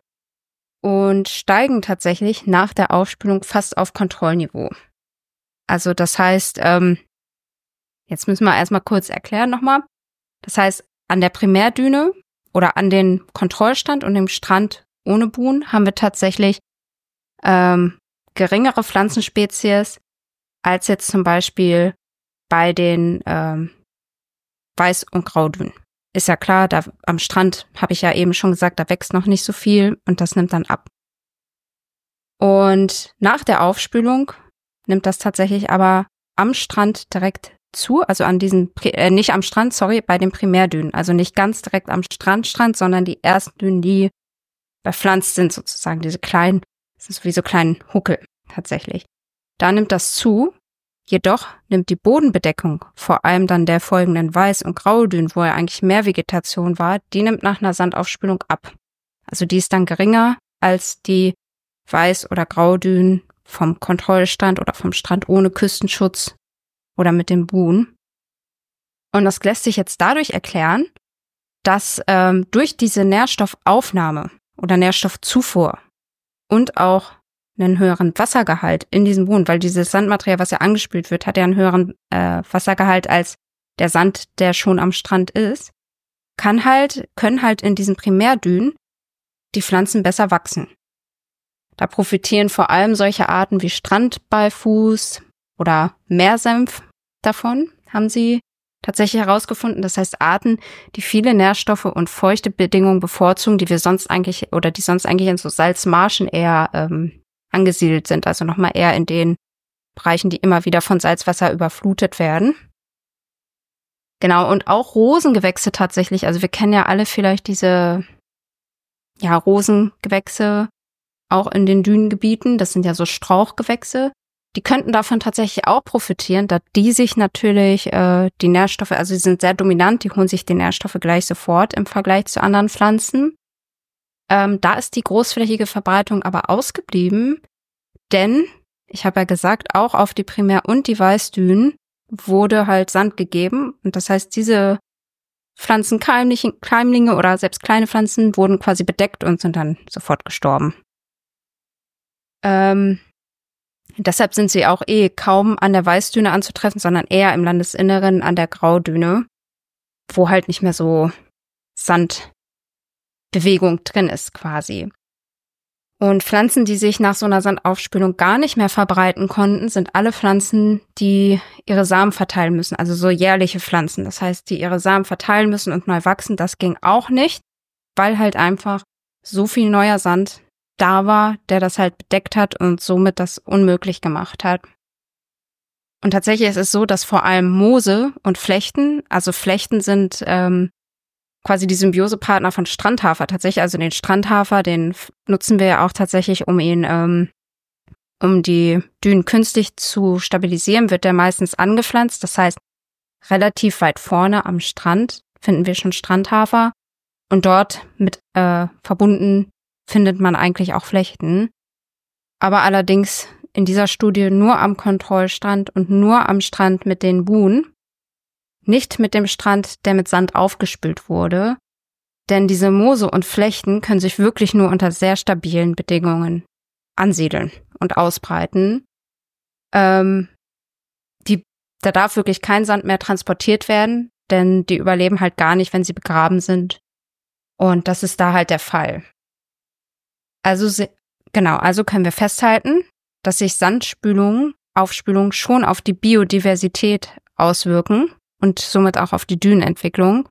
und steigen tatsächlich nach der Aufspülung fast auf Kontrollniveau. Also das heißt, ähm, jetzt müssen wir erstmal kurz erklären nochmal. Das heißt, an der Primärdüne oder an den Kontrollstand und dem Strand ohne Buhnen haben wir tatsächlich ähm, geringere Pflanzenspezies als jetzt zum Beispiel bei den ähm, Weiß- und Graudünen. Ist ja klar, da am Strand habe ich ja eben schon gesagt, da wächst noch nicht so viel und das nimmt dann ab. Und nach der Aufspülung nimmt das tatsächlich aber am Strand direkt zu, also an diesen, äh, nicht am Strand, sorry, bei den Primärdünen, also nicht ganz direkt am Strand, Strand, sondern die ersten Dünen, die bepflanzt sind sozusagen, diese kleinen, das ist wie so kleinen Huckel tatsächlich. Da nimmt das zu, jedoch nimmt die Bodenbedeckung, vor allem dann der folgenden Weiß- und Graudünen, wo ja eigentlich mehr Vegetation war, die nimmt nach einer Sandaufspülung ab. Also die ist dann geringer als die Weiß- oder Graudünen vom Kontrollstand oder vom Strand ohne Küstenschutz oder mit den Buhnen. Und das lässt sich jetzt dadurch erklären, dass ähm, durch diese Nährstoffaufnahme oder Nährstoffzufuhr und auch einen höheren Wassergehalt in diesem Boden, weil dieses Sandmaterial, was ja angespült wird, hat ja einen höheren äh, Wassergehalt als der Sand, der schon am Strand ist, kann halt, können halt in diesen Primärdünen die Pflanzen besser wachsen. Da profitieren vor allem solche Arten wie Strandbeifuß oder Meersenf davon, haben sie tatsächlich herausgefunden. Das heißt Arten, die viele Nährstoffe und feuchte Bedingungen bevorzugen, die wir sonst eigentlich oder die sonst eigentlich in so Salzmarschen eher ähm, angesiedelt sind, also nochmal eher in den Bereichen, die immer wieder von Salzwasser überflutet werden. Genau, und auch Rosengewächse tatsächlich, also wir kennen ja alle vielleicht diese ja Rosengewächse auch in den Dünengebieten, das sind ja so Strauchgewächse, die könnten davon tatsächlich auch profitieren, da die sich natürlich äh, die Nährstoffe, also sie sind sehr dominant, die holen sich die Nährstoffe gleich sofort im Vergleich zu anderen Pflanzen. Ähm, da ist die großflächige Verbreitung aber ausgeblieben, denn, ich habe ja gesagt, auch auf die Primär- und die Weißdünen wurde halt Sand gegeben und das heißt, diese Pflanzenkeimlinge oder selbst kleine Pflanzen wurden quasi bedeckt und sind dann sofort gestorben. Ähm, deshalb sind sie auch eh kaum an der Weißdüne anzutreffen, sondern eher im Landesinneren an der Graudüne, wo halt nicht mehr so Sandbewegung drin ist quasi. Und Pflanzen, die sich nach so einer Sandaufspülung gar nicht mehr verbreiten konnten, sind alle Pflanzen, die ihre Samen verteilen müssen, also so jährliche Pflanzen. Das heißt, die ihre Samen verteilen müssen und neu wachsen, das ging auch nicht, weil halt einfach so viel neuer Sand da war, der das halt bedeckt hat und somit das unmöglich gemacht hat. Und tatsächlich ist es so, dass vor allem Moose und Flechten, also Flechten sind ähm, quasi die Symbiosepartner von Strandhafer. Tatsächlich, also den Strandhafer, den nutzen wir ja auch tatsächlich, um ihn, ähm, um die Dünen künstlich zu stabilisieren, wird der meistens angepflanzt. Das heißt, relativ weit vorne am Strand finden wir schon Strandhafer. Und dort mit äh, verbunden findet man eigentlich auch Flechten. Aber allerdings in dieser Studie nur am Kontrollstrand und nur am Strand mit den Buhnen, nicht mit dem Strand, der mit Sand aufgespült wurde. Denn diese Moose und Flechten können sich wirklich nur unter sehr stabilen Bedingungen ansiedeln und ausbreiten. Ähm, die, da darf wirklich kein Sand mehr transportiert werden, denn die überleben halt gar nicht, wenn sie begraben sind. Und das ist da halt der Fall. Also genau, also können wir festhalten, dass sich Sandspülungen, Aufspülungen schon auf die Biodiversität auswirken und somit auch auf die Dünenentwicklung.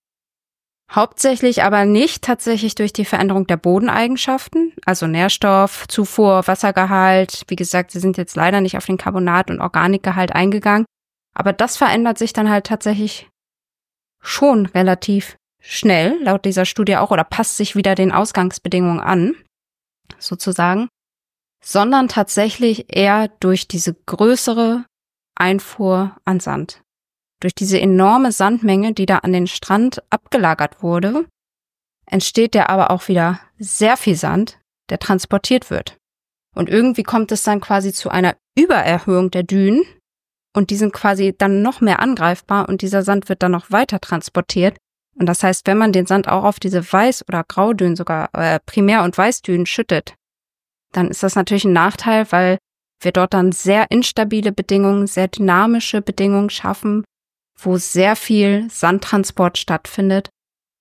Hauptsächlich aber nicht tatsächlich durch die Veränderung der Bodeneigenschaften, also Nährstoff, Zufuhr, Wassergehalt. Wie gesagt, sie sind jetzt leider nicht auf den Carbonat- und Organikgehalt eingegangen, aber das verändert sich dann halt tatsächlich schon relativ schnell, laut dieser Studie auch, oder passt sich wieder den Ausgangsbedingungen an, sozusagen, sondern tatsächlich eher durch diese größere Einfuhr an Sand. Durch diese enorme Sandmenge, die da an den Strand abgelagert wurde, entsteht ja aber auch wieder sehr viel Sand, der transportiert wird. Und irgendwie kommt es dann quasi zu einer Übererhöhung der Dünen und die sind quasi dann noch mehr angreifbar und dieser Sand wird dann noch weiter transportiert. Und das heißt, wenn man den Sand auch auf diese Weiß- oder Graudünen, sogar äh, Primär- und Weißdünen schüttet, dann ist das natürlich ein Nachteil, weil wir dort dann sehr instabile Bedingungen, sehr dynamische Bedingungen schaffen, wo sehr viel Sandtransport stattfindet.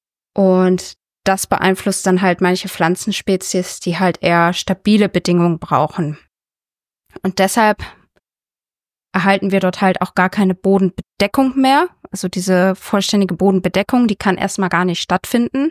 Und das beeinflusst dann halt manche Pflanzenspezies, die halt eher stabile Bedingungen brauchen. Und deshalb erhalten wir dort halt auch gar keine Bodenbedeckung mehr. Also diese vollständige Bodenbedeckung, die kann erstmal gar nicht stattfinden.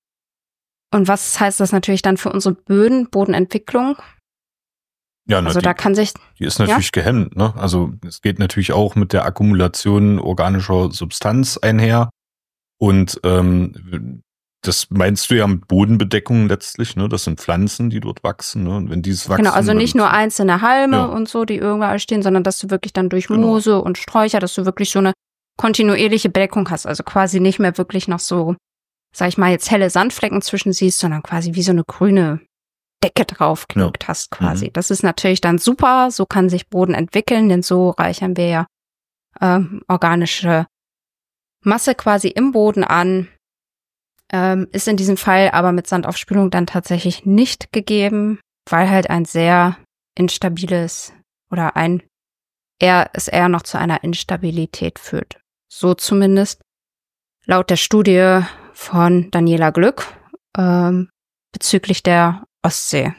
Und was heißt das natürlich dann für unsere Böden, Bodenentwicklung? Ja, na, also die, da kann sich die ist natürlich ja? gehemmt, ne? Also es geht natürlich auch mit der Akkumulation organischer Substanz einher. Und ähm, das meinst du ja mit Bodenbedeckung letztlich, ne? Das sind Pflanzen, die dort wachsen, ne? Und wenn dieses wachsen, genau, also nicht nur einzelne Halme ja. und so, die überall stehen, sondern dass du wirklich dann durch Genau. Moose und Sträucher, dass du wirklich so eine kontinuierliche Bedeckung hast. Also quasi nicht mehr wirklich noch so, sag ich mal, jetzt helle Sandflecken zwischen siehst, sondern quasi wie so eine grüne Decke draufgelegt ja. hast quasi. Mhm. Das ist natürlich dann super, so kann sich Boden entwickeln, denn so reichern wir ja ähm, organische Masse quasi im Boden an. Ähm, ist in diesem Fall aber mit Sandaufspülung dann tatsächlich nicht gegeben, weil halt ein sehr instabiles oder ein eher es eher noch zu einer Instabilität führt. So zumindest laut der Studie von Daniela Glück ähm, bezüglich der Ostsee.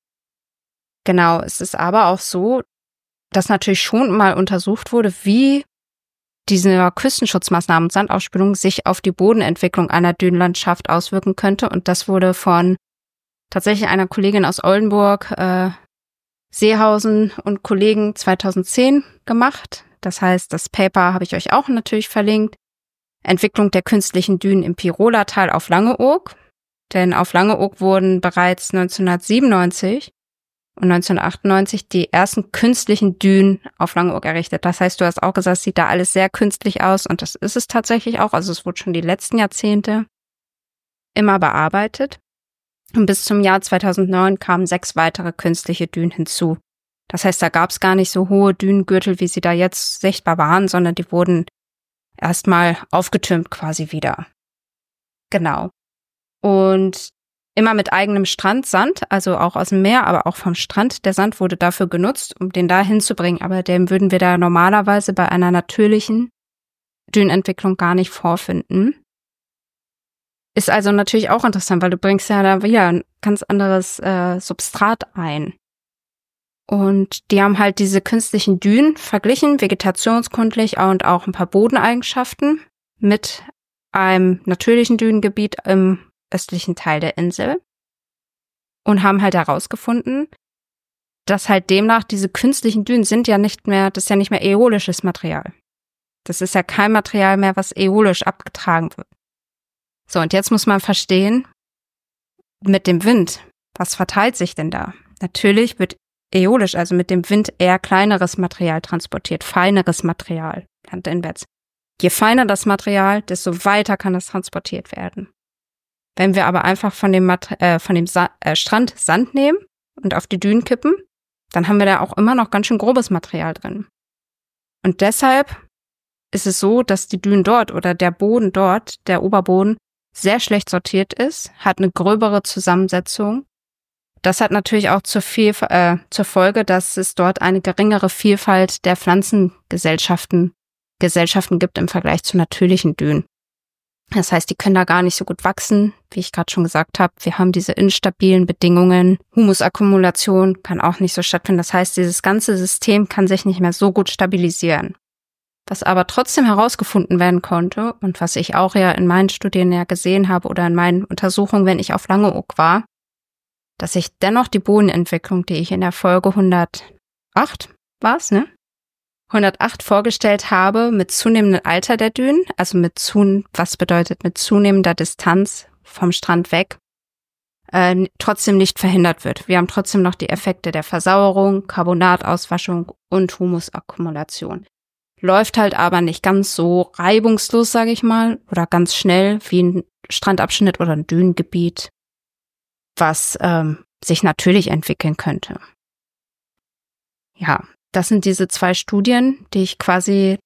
Genau, es ist aber auch so, dass natürlich schon mal untersucht wurde, wie diese Küstenschutzmaßnahmen und Sandaufspülung sich auf die Bodenentwicklung einer Dünenlandschaft auswirken könnte. Und das wurde von tatsächlich einer Kollegin aus Oldenburg, äh, Seehausen und Kollegen zweitausendzehn gemacht. Das heißt, das Paper habe ich euch auch natürlich verlinkt. Entwicklung der künstlichen Dünen im Pirolertal auf Langeoog. Denn auf Langeoog wurden bereits neunzehnhundertsiebenundneunzig und neunzehnhundertachtundneunzig die ersten künstlichen Dünen auf Langeoog errichtet. Das heißt, du hast auch gesagt, es sieht da alles sehr künstlich aus und das ist es tatsächlich auch. Also es wurde schon die letzten Jahrzehnte immer bearbeitet. Und bis zum Jahr zweitausendneun kamen sechs weitere künstliche Dünen hinzu. Das heißt, da gab es gar nicht so hohe Dünengürtel, wie sie da jetzt sichtbar waren, sondern die wurden erstmal aufgetürmt quasi wieder. Genau. Und immer mit eigenem Strandsand, also auch aus dem Meer, aber auch vom Strand. Der Sand wurde dafür genutzt, um den da hinzubringen. Aber den würden wir da normalerweise bei einer natürlichen Dünenentwicklung gar nicht vorfinden. Ist also natürlich auch interessant, weil du bringst ja da wieder ein ganz anderes äh, Substrat ein. Und die haben halt diese künstlichen Dünen verglichen, vegetationskundlich und auch ein paar Bodeneigenschaften mit einem natürlichen Dünengebiet im östlichen Teil der Insel und haben halt herausgefunden, dass halt demnach diese künstlichen Dünen sind ja nicht mehr, das ist ja nicht mehr äolisches Material. Das ist ja kein Material mehr, was äolisch abgetragen wird. So, und jetzt muss man verstehen, mit dem Wind, was verteilt sich denn da? Natürlich wird äolisch, also mit dem Wind, eher kleineres Material transportiert, feineres Material, landinwärts. Je feiner das Material, desto weiter kann es transportiert werden. Wenn wir aber einfach von dem, Mater- äh, von dem Sa- äh, Strand Sand nehmen und auf die Dünen kippen, dann haben wir da auch immer noch ganz schön grobes Material drin. Und deshalb ist es so, dass die Dünen dort oder der Boden dort, der Oberboden, sehr schlecht sortiert ist, hat eine gröbere Zusammensetzung. Das hat natürlich auch zur, Viel- äh, zur Folge, dass es dort eine geringere Vielfalt der Pflanzengesellschaften Gesellschaften gibt im Vergleich zu natürlichen Dünen. Das heißt, die können da gar nicht so gut wachsen, wie ich gerade schon gesagt habe. Wir haben diese instabilen Bedingungen. Humusakkumulation kann auch nicht so stattfinden. Das heißt, dieses ganze System kann sich nicht mehr so gut stabilisieren. Was aber trotzdem herausgefunden werden konnte und was ich auch ja in meinen Studien ja gesehen habe oder in meinen Untersuchungen, wenn ich auf Langeoog war, dass ich dennoch die Bodenentwicklung, die ich in der Folge hundertacht war es, ne? hundertacht vorgestellt habe, mit zunehmendem Alter der Dünen, also mit zun, was bedeutet mit zunehmender Distanz vom Strand weg, äh, trotzdem nicht verhindert wird. Wir haben trotzdem noch die Effekte der Versauerung, Carbonatauswaschung und Humusakkumulation. Läuft halt aber nicht ganz so reibungslos, sage ich mal, oder ganz schnell wie ein Strandabschnitt oder ein Dünengebiet, was ähm, sich natürlich entwickeln könnte. Ja, das sind diese zwei Studien, die ich quasi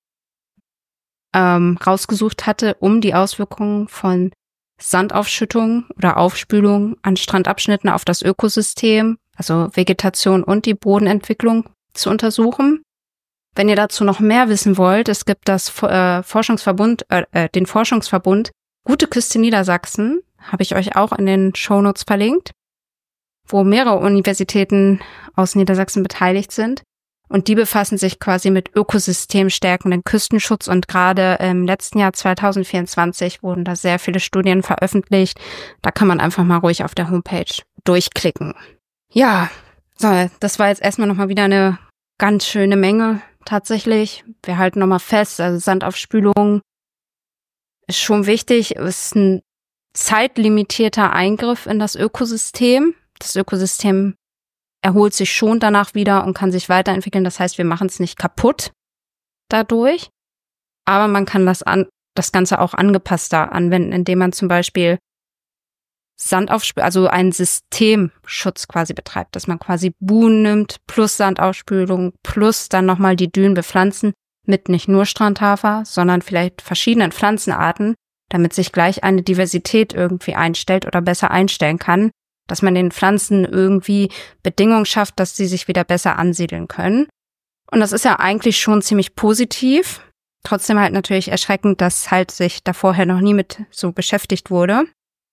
ähm, rausgesucht hatte, um die Auswirkungen von Sandaufschüttung oder Aufspülung an Strandabschnitten auf das Ökosystem, also Vegetation und die Bodenentwicklung zu untersuchen. Wenn ihr dazu noch mehr wissen wollt, es gibt das äh, Forschungsverbund, äh, den Forschungsverbund Gute Küste Niedersachsen, habe ich euch auch in den Shownotes verlinkt, wo mehrere Universitäten aus Niedersachsen beteiligt sind. Und die befassen sich quasi mit ökosystemstärkenden Küstenschutz. Und gerade im letzten Jahr zwanzig vierundzwanzig wurden da sehr viele Studien veröffentlicht. Da kann man einfach mal ruhig auf der Homepage durchklicken. Ja, so, das war jetzt erstmal nochmal wieder eine ganz schöne Menge tatsächlich. Wir halten nochmal fest, also Sandaufspülung ist schon wichtig, ist ein zeitlimitierter Eingriff in das Ökosystem. Das Ökosystem erholt sich schon danach wieder und kann sich weiterentwickeln. Das heißt, wir machen es nicht kaputt dadurch, aber man kann das an, das Ganze auch angepasster anwenden, indem man zum Beispiel Sandaufspülung, also einen Systemschutz quasi betreibt, dass man quasi Buhnen nimmt plus Sandaufspülung plus dann nochmal die Dünen bepflanzen mit nicht nur Strandhafer, sondern vielleicht verschiedenen Pflanzenarten, damit sich gleich eine Diversität irgendwie einstellt oder besser einstellen kann, dass man den Pflanzen irgendwie Bedingungen schafft, dass sie sich wieder besser ansiedeln können. Und das ist ja eigentlich schon ziemlich positiv. Trotzdem halt natürlich erschreckend, dass halt sich da vorher noch nie mit so beschäftigt wurde.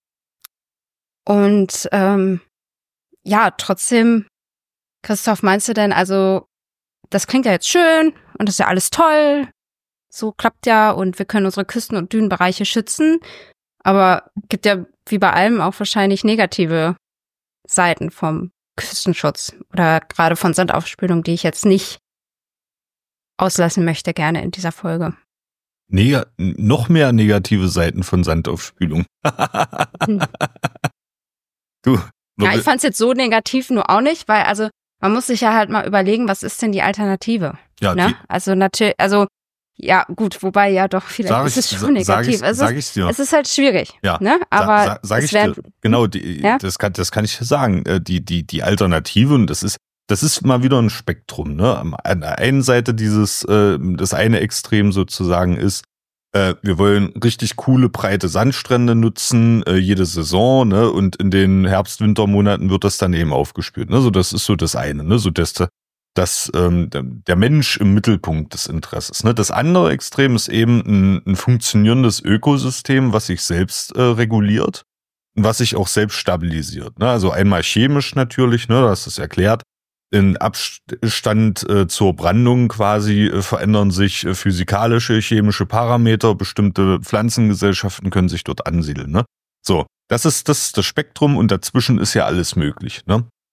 Und ähm, ja, trotzdem, Christoph, meinst du denn, also das klingt ja jetzt schön und das ist ja alles toll, so klappt ja und wir können unsere Küsten- und Dünenbereiche schützen, aber gibt ja wie bei allem auch wahrscheinlich negative Seiten vom Küstenschutz oder gerade von Sandaufspülung, die ich jetzt nicht auslassen möchte gerne in dieser Folge. Neg- noch mehr negative Seiten von Sandaufspülung. hm. Du. Ja, ich fand's jetzt so negativ nur auch nicht, weil also man muss sich ja halt mal überlegen, was ist denn die Alternative? Ja, ne? die, Also natürlich, also ja gut, wobei ja doch vielleicht sag ist ich, es schon negativ. Sag ich, es, sag ist, ich's dir. es ist halt schwierig, ja. ne? Aber sag, sag, sag ich wär, dir, genau, die, ja? das kann, das kann ich sagen. Die, die, die Alternative, und das ist, das ist mal wieder ein Spektrum, ne? An der einen Seite dieses, äh, das eine Extrem sozusagen ist, äh, wir wollen richtig coole, breite Sandstrände nutzen, äh, jede Saison, ne? Und in den Herbst-Wintermonaten wird das dann eben aufgespült, ne? So, das ist so das eine, ne? So, das, dass ähm, der Mensch im Mittelpunkt des Interesses. Ne? Das andere Extrem ist eben ein, ein funktionierendes Ökosystem, was sich selbst äh, reguliert und was sich auch selbst stabilisiert. Ne? Also einmal chemisch natürlich, ne, das ist erklärt, in Abstand äh, zur Brandung quasi äh, verändern sich äh, physikalische, chemische Parameter, bestimmte Pflanzengesellschaften können sich dort ansiedeln. Ne? So, das ist das, das Spektrum und dazwischen ist ja alles möglich. Ne?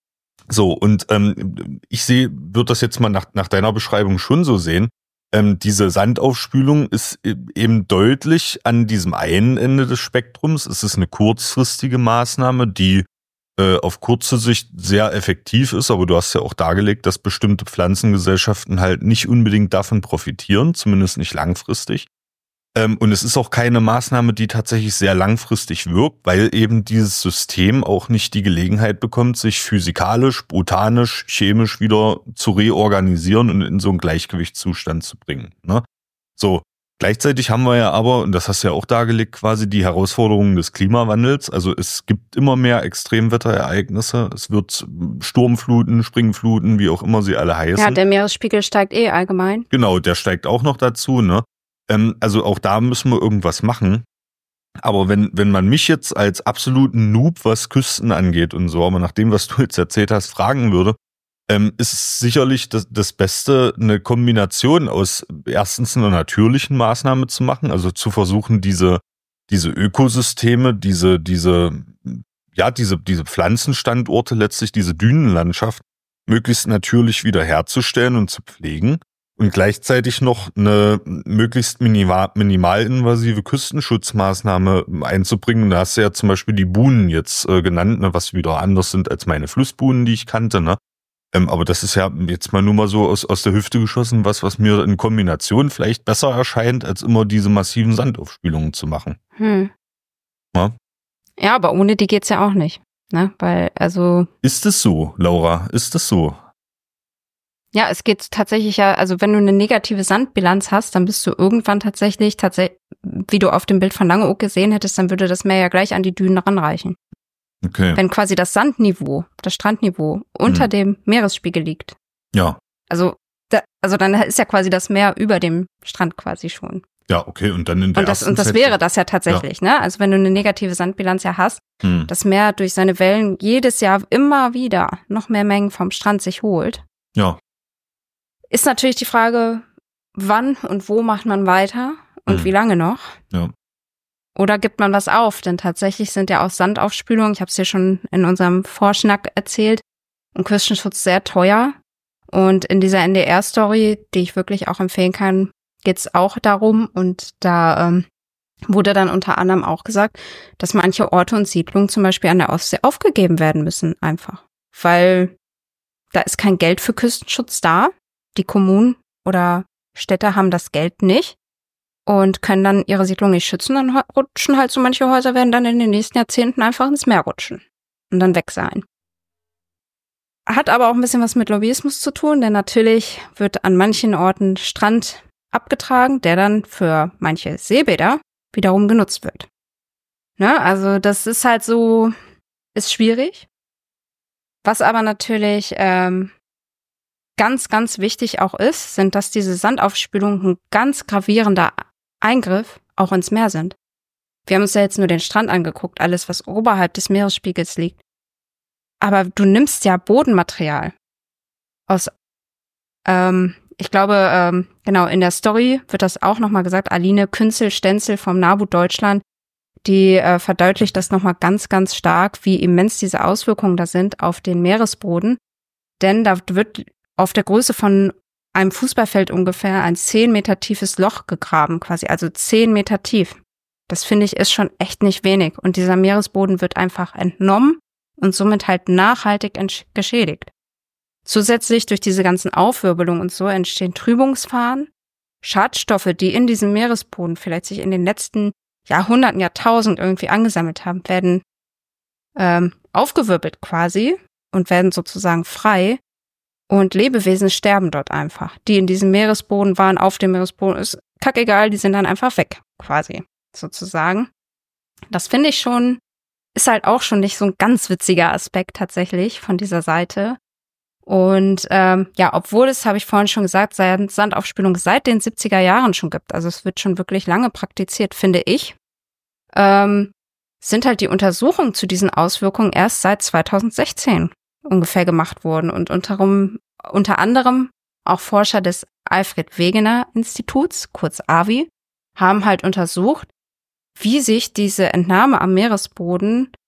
So, und ähm, ich sehe, würde das jetzt mal nach, nach deiner Beschreibung schon so sehen. Ähm, diese Sandaufspülung ist eben deutlich an diesem einen Ende des Spektrums. Es ist eine kurzfristige Maßnahme, die äh, auf kurze Sicht sehr effektiv ist, aber du hast ja auch dargelegt, dass bestimmte Pflanzengesellschaften halt nicht unbedingt davon profitieren, zumindest nicht langfristig. Ähm, und es ist auch keine Maßnahme, die tatsächlich sehr langfristig wirkt, weil eben dieses System auch nicht die Gelegenheit bekommt, sich physikalisch, botanisch, chemisch wieder zu reorganisieren und in so einen Gleichgewichtszustand zu bringen. Ne? So, gleichzeitig haben wir ja aber, und das hast du ja auch dargelegt, quasi die Herausforderungen des Klimawandels. Also es gibt immer mehr Extremwetterereignisse. Es wird Sturmfluten, Springfluten, wie auch immer sie alle heißen. Ja, der Meeresspiegel steigt eh allgemein. Genau, der steigt auch noch dazu, ne? Also auch da müssen wir irgendwas machen. Aber wenn wenn man mich jetzt als absoluten Noob, was Küsten angeht und so, aber nach dem, was du jetzt erzählt hast, fragen würde, ähm, ist es sicherlich das, das Beste, eine Kombination aus erstens einer natürlichen Maßnahme zu machen, also zu versuchen, diese diese Ökosysteme, diese diese ja diese diese Pflanzenstandorte, letztlich diese Dünenlandschaft möglichst natürlich wiederherzustellen und zu pflegen. Und gleichzeitig noch eine möglichst minimal, minimalinvasive Küstenschutzmaßnahme einzubringen. Da hast du ja zum Beispiel die Buhnen jetzt äh, genannt, ne, was wieder anders sind als meine Flussbuhnen, die ich kannte. Ne? Ähm, aber das ist ja jetzt mal nur mal so aus, aus der Hüfte geschossen, was, was mir in Kombination vielleicht besser erscheint, als immer diese massiven Sandaufspülungen zu machen. Hm. Ja? Ja, aber ohne die geht's ja auch nicht. Ne? Weil, also. Ist es so, Laura? Ist es so? Ja, es geht tatsächlich ja, also wenn du eine negative Sandbilanz hast, dann bist du irgendwann tatsächlich, tatsächlich, wie du auf dem Bild von Langeoog gesehen hättest, dann würde das Meer ja gleich an die Dünen ranreichen. Okay. Wenn quasi das Sandniveau, das Strandniveau unter hm. dem Meeresspiegel liegt. Ja. Also, da, also dann ist ja quasi das Meer über dem Strand quasi schon. Ja, okay, und dann in der und das, ersten Und das Hälfte. wäre das ja tatsächlich, ja. ne? Also wenn du eine negative Sandbilanz ja hast, hm. das Meer durch seine Wellen jedes Jahr immer wieder noch mehr Mengen vom Strand sich holt. Ja. Ist natürlich die Frage, wann und wo macht man weiter und hm. wie lange noch? Ja. Oder gibt man was auf? Denn tatsächlich sind ja auch Sandaufspülungen, ich habe es dir schon in unserem Vorschnack erzählt, und Küstenschutz sehr teuer. Und in dieser N D R-Story, die ich wirklich auch empfehlen kann, geht es auch darum. Und da ähm, wurde dann unter anderem auch gesagt, dass manche Orte und Siedlungen zum Beispiel an der Ostsee aufgegeben werden müssen einfach. Weil da ist kein Geld für Küstenschutz da. Die Kommunen oder Städte haben das Geld nicht und können dann ihre Siedlung nicht schützen. Dann rutschen halt so manche Häuser, werden dann in den nächsten Jahrzehnten einfach ins Meer rutschen und dann weg sein. Hat aber auch ein bisschen was mit Lobbyismus zu tun, denn natürlich wird an manchen Orten Strand abgetragen, der dann für manche Seebäder wiederum genutzt wird. Ne? Also das ist halt so, ist schwierig. Was aber natürlich ähm, ganz, ganz wichtig auch ist, sind, dass diese Sandaufspülungen ein ganz gravierender Eingriff auch ins Meer sind. Wir haben uns ja jetzt nur den Strand angeguckt, alles, was oberhalb des Meeresspiegels liegt. Aber du nimmst ja Bodenmaterial aus, ähm, ich glaube, ähm, genau, in der Story wird das auch nochmal gesagt, Aline Künzel-Stenzel vom NABU Deutschland, die äh, verdeutlicht das nochmal ganz, ganz stark, wie immens diese Auswirkungen da sind auf den Meeresboden. Denn da wird auf der Größe von einem Fußballfeld ungefähr ein zehn Meter tiefes Loch gegraben, quasi, also zehn Meter tief. Das finde ich ist schon echt nicht wenig. Und dieser Meeresboden wird einfach entnommen und somit halt nachhaltig entsch- geschädigt. Zusätzlich durch diese ganzen Aufwirbelungen und so entstehen Trübungsfahren, Schadstoffe, die in diesem Meeresboden vielleicht sich in den letzten Jahrhunderten, Jahrtausend irgendwie angesammelt haben, werden ähm, aufgewirbelt quasi und werden sozusagen frei. Und Lebewesen sterben dort einfach. Die in diesem Meeresboden waren, auf dem Meeresboden, ist kackegal, die sind dann einfach weg, quasi, sozusagen. Das finde ich schon, ist halt auch schon nicht so ein ganz witziger Aspekt tatsächlich von dieser Seite. Und ähm, ja, obwohl es, habe ich vorhin schon gesagt, Sandaufspülung seit den siebziger Jahren schon gibt, also es wird schon wirklich lange praktiziert, finde ich, ähm, sind halt die Untersuchungen zu diesen Auswirkungen erst seit zweitausendsechzehn ungefähr gemacht worden. Und unter, unter anderem auch Forscher des Alfred Wegener Instituts, kurz A W I, haben halt untersucht, wie sich diese Entnahme am Meeresboden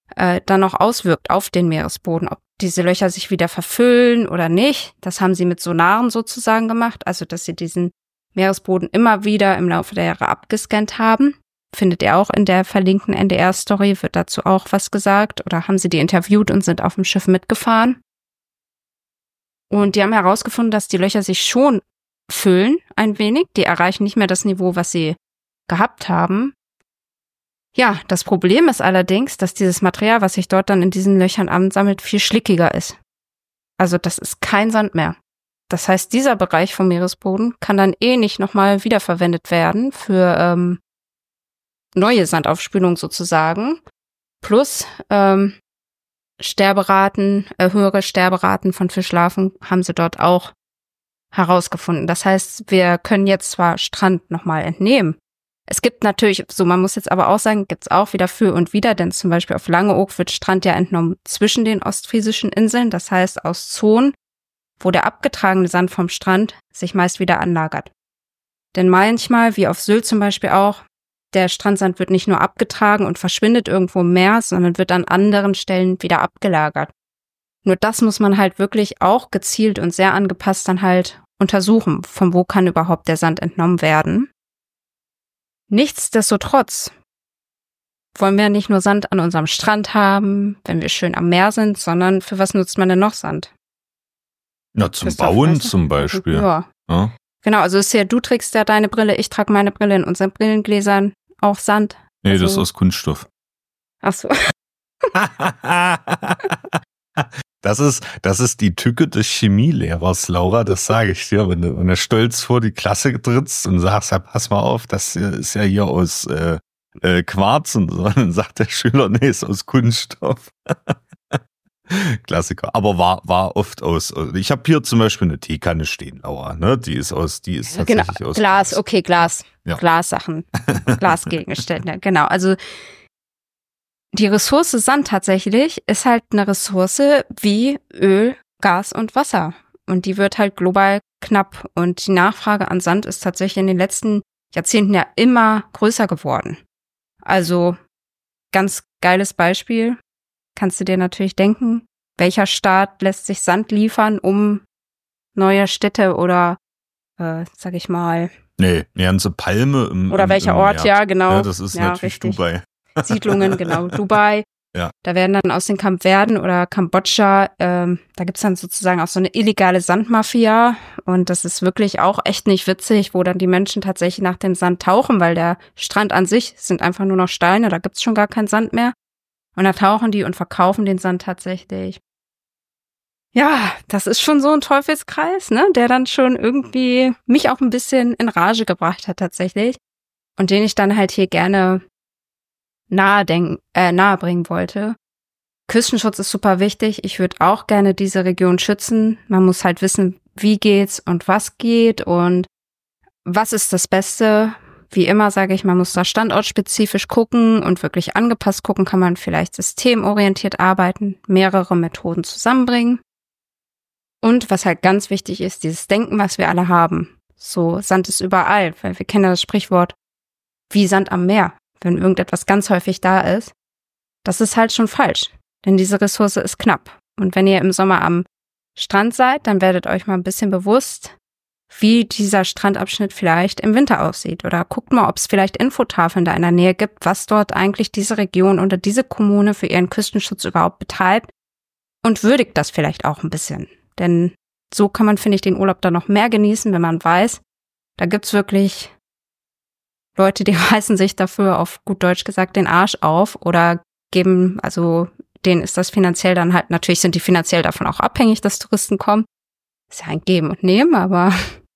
äh, dann noch auswirkt auf den Meeresboden. Ob diese Löcher sich wieder verfüllen oder nicht, das haben sie mit Sonaren sozusagen gemacht. Also, dass sie diesen Meeresboden immer wieder im Laufe der Jahre abgescannt haben. Findet ihr auch in der verlinkten N D R-Story, wird dazu auch was gesagt. Oder haben sie die interviewt und sind auf dem Schiff mitgefahren. Und die haben herausgefunden, dass die Löcher sich schon füllen ein wenig. Die erreichen nicht mehr das Niveau, was sie gehabt haben. Ja, das Problem ist allerdings, dass dieses Material, was sich dort dann in diesen Löchern ansammelt, viel schlickiger ist. Also das ist kein Sand mehr. Das heißt, dieser Bereich vom Meeresboden kann dann eh nicht nochmal wiederverwendet werden für ähm, neue Sandaufspülung sozusagen. Plus ähm, Sterberaten, äh, höhere Sterberaten von Fischlarven haben sie dort auch herausgefunden. Das heißt, wir können jetzt zwar Strand nochmal entnehmen. Es gibt natürlich, so man muss jetzt aber auch sagen, gibt's auch wieder für und wider, denn zum Beispiel auf Langeoog wird Strand ja entnommen zwischen den ostfriesischen Inseln, das heißt aus Zonen, wo der abgetragene Sand vom Strand sich meist wieder anlagert. Denn manchmal, wie auf Sylt zum Beispiel auch, der Strandsand wird nicht nur abgetragen und verschwindet irgendwo im Meer, sondern wird an anderen Stellen wieder abgelagert. Nur das muss man halt wirklich auch gezielt und sehr angepasst dann halt untersuchen, von wo kann überhaupt der Sand entnommen werden. Nichtsdestotrotz wollen wir nicht nur Sand an unserem Strand haben, wenn wir schön am Meer sind, sondern für was nutzt man denn noch Sand? Na, zum Bauen zum Beispiel. Ja. ja. Genau, also ist ja, du trägst ja deine Brille, ich trage meine Brille, in unseren Brillengläsern auch Sand. Nee, also, das ist aus Kunststoff. Ach so. Das ist, das ist die Tücke des Chemielehrers, Laura, das sage ich dir, wenn du, wenn du stolz vor die Klasse trittst und sagst, ja, pass mal auf, das ist ja hier aus äh, äh, Quarz und so, dann sagt der Schüler, nee, ist aus Kunststoff. Klassiker, aber war war oft aus. Ich habe hier zum Beispiel eine Teekanne stehen, Laura, ne? Die ist aus, die ist tatsächlich genau. aus Glas. Glas. Okay, Glas, ja. Glassachen, Glasgegenstände, genau. Also die Ressource Sand tatsächlich ist halt eine Ressource wie Öl, Gas und Wasser und die wird halt global knapp und die Nachfrage an Sand ist tatsächlich in den letzten Jahrzehnten ja immer größer geworden. Also ganz geiles Beispiel. Kannst du dir natürlich denken, welcher Staat lässt sich Sand liefern, um neue Städte oder, äh, sag ich mal. Nee, eine ganze Palme im Oder im, welcher im Ort, Meer. ja, genau. Ja, das ist ja, natürlich richtig. Dubai. Siedlungen, genau, Dubai. Ja. Da werden dann aus den Kapverden oder Kambodscha, ähm, da gibt's dann sozusagen auch so eine illegale Sandmafia. Und das ist wirklich auch echt nicht witzig, wo dann die Menschen tatsächlich nach dem Sand tauchen, weil der Strand an sich sind einfach nur noch Steine, da gibt's schon gar keinen Sand mehr. Und da tauchen die und verkaufen den Sand tatsächlich. Ja, das ist schon so ein Teufelskreis, ne, der dann schon irgendwie mich auch ein bisschen in Rage gebracht hat tatsächlich. Und den ich dann halt hier gerne nahe denk, äh, nahe bringen wollte. Küstenschutz ist super wichtig. Ich würde auch gerne diese Region schützen. Man muss halt wissen, wie geht's und was geht und was ist das Beste. Wie immer sage ich, man muss da standortspezifisch gucken und wirklich angepasst gucken, kann man vielleicht systemorientiert arbeiten, mehrere Methoden zusammenbringen. Und was halt ganz wichtig ist, dieses Denken, was wir alle haben. So, Sand ist überall, weil wir kennen ja das Sprichwort, wie Sand am Meer, wenn irgendetwas ganz häufig da ist. Das ist halt schon falsch, denn diese Ressource ist knapp. Und wenn ihr im Sommer am Strand seid, dann werdet euch mal ein bisschen bewusst, wie dieser Strandabschnitt vielleicht im Winter aussieht. Oder guckt mal, ob es vielleicht Infotafeln da in der Nähe gibt, was dort eigentlich diese Region oder diese Kommune für ihren Küstenschutz überhaupt betreibt und würdigt das vielleicht auch ein bisschen. Denn so kann man, finde ich, den Urlaub dann noch mehr genießen, wenn man weiß, da gibt's wirklich Leute, die reißen sich dafür auf gut Deutsch gesagt den Arsch auf oder geben, also denen ist das finanziell dann halt, natürlich sind die finanziell davon auch abhängig, dass Touristen kommen. Ist ja ein Geben und Nehmen, aber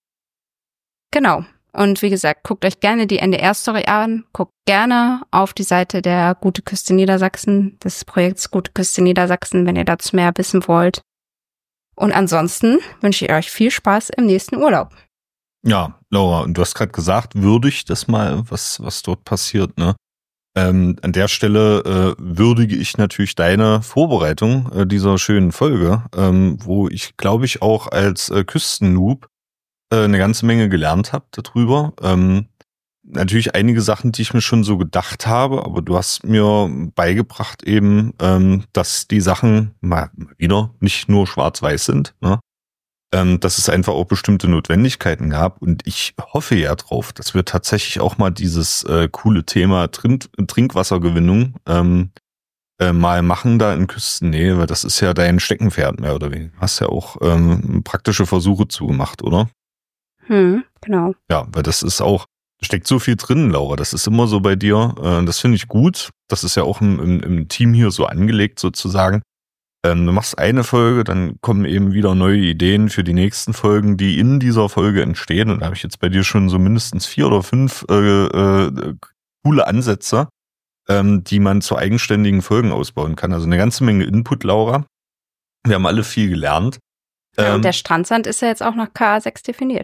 genau. Und wie gesagt, guckt euch gerne die N D R-Story an, guckt gerne auf die Seite der Gute Küste Niedersachsen, des Projekts Gute Küste Niedersachsen, wenn ihr dazu mehr wissen wollt. Und ansonsten wünsche ich euch viel Spaß im nächsten Urlaub. Ja, Laura, und du hast gerade gesagt, würdig das mal, was was dort passiert, ne? Ähm, an der Stelle äh, würdige ich natürlich deine Vorbereitung äh, dieser schönen Folge, ähm, wo ich, glaube ich, auch als äh, Küstennoob äh, eine ganze Menge gelernt habe darüber. Ähm, natürlich einige Sachen, die ich mir schon so gedacht habe, aber du hast mir beigebracht eben, ähm, dass die Sachen mal wieder nicht nur schwarz-weiß sind, ne? Ähm, dass es einfach auch bestimmte Notwendigkeiten gab und ich hoffe ja drauf, dass wir tatsächlich auch mal dieses äh, coole Thema Trink- Trinkwassergewinnung ähm, äh, mal machen da in Küstennähe, weil das ist ja dein Steckenpferd mehr oder weniger. Du hast ja auch ähm, praktische Versuche zugemacht, oder? Hm, genau. Ja, weil das ist auch, da steckt so viel drin, Laura. Das ist immer so bei dir. Äh, das finde ich gut. Das ist ja auch im, im, im Team hier so angelegt sozusagen. Ähm, du machst eine Folge, dann kommen eben wieder neue Ideen für die nächsten Folgen, die in dieser Folge entstehen. Und da habe ich jetzt bei dir schon so mindestens vier oder fünf äh, äh, coole Ansätze, ähm, die man zu eigenständigen Folgen ausbauen kann. Also eine ganze Menge Input, Laura. Wir haben alle viel gelernt. Ja, Ähm, und der Strandsand ist ja jetzt auch nach K A sechs definiert.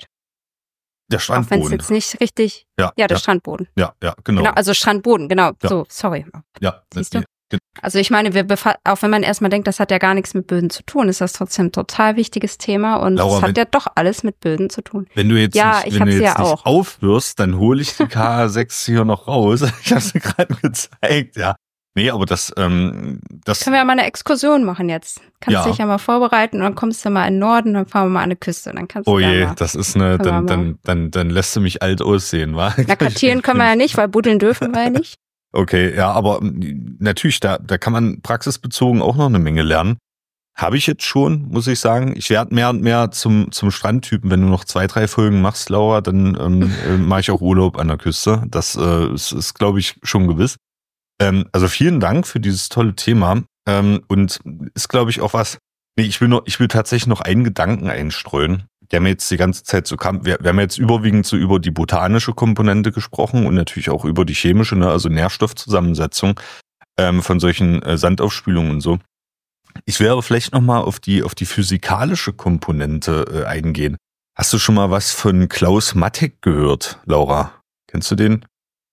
der Auch wenn es Strandboden. jetzt nicht richtig. Ja, Ja, der ja, Strandboden. ja, ja, genau. Genau, also Strandboden, genau. Ja. So, sorry. Ja, Siehst du? nee. Also ich meine, wir befa- auch wenn man erstmal denkt, das hat ja gar nichts mit Böden zu tun, ist das trotzdem ein total wichtiges Thema und Laura, es hat wenn- ja doch alles mit Böden zu tun. Wenn du jetzt Ja, nicht, ich wenn hab du sie jetzt ja nicht auch. aufwirfst, dann hole ich die K A sechs hier noch raus. Ich habe sie gerade gezeigt, ja. Nee, aber das, ähm, das, Können wir ja mal eine Exkursion machen jetzt. Kannst Ja. dich ja mal vorbereiten und dann kommst du mal in den Norden, dann fahren wir mal an die Küste. Dann kannst du oh da je, mal. das ist eine, Können wir dann, mal. dann, dann, dann lässt du mich alt aussehen, wa? Na, kartieren können wir ja nicht, weil buddeln dürfen wir ja nicht. Okay, ja, aber mm, natürlich, da, da kann man praxisbezogen auch noch eine Menge lernen. Habe ich jetzt schon, muss ich sagen. Ich werde mehr und mehr zum, zum Strandtypen. Wenn du noch zwei, drei Folgen machst, Laura, dann ähm, äh, mache ich auch Urlaub an der Küste. Das äh, ist, ist glaube ich, schon gewiss. Ähm, also vielen Dank für dieses tolle Thema. Ähm, und ist, glaube ich, auch was. Nee, ich will noch, ich will tatsächlich noch einen Gedanken einstreuen, der mir jetzt die ganze Zeit so kam. Wir, wir haben jetzt überwiegend so über die botanische Komponente gesprochen und natürlich auch über die chemische, ne, also Nährstoffzusammensetzung ähm, von solchen äh, Sandaufspülungen und so. Ich wäre vielleicht noch mal auf die auf die physikalische Komponente äh, eingehen. Hast du schon mal was von Klaus Mattek gehört, Laura? Kennst du den?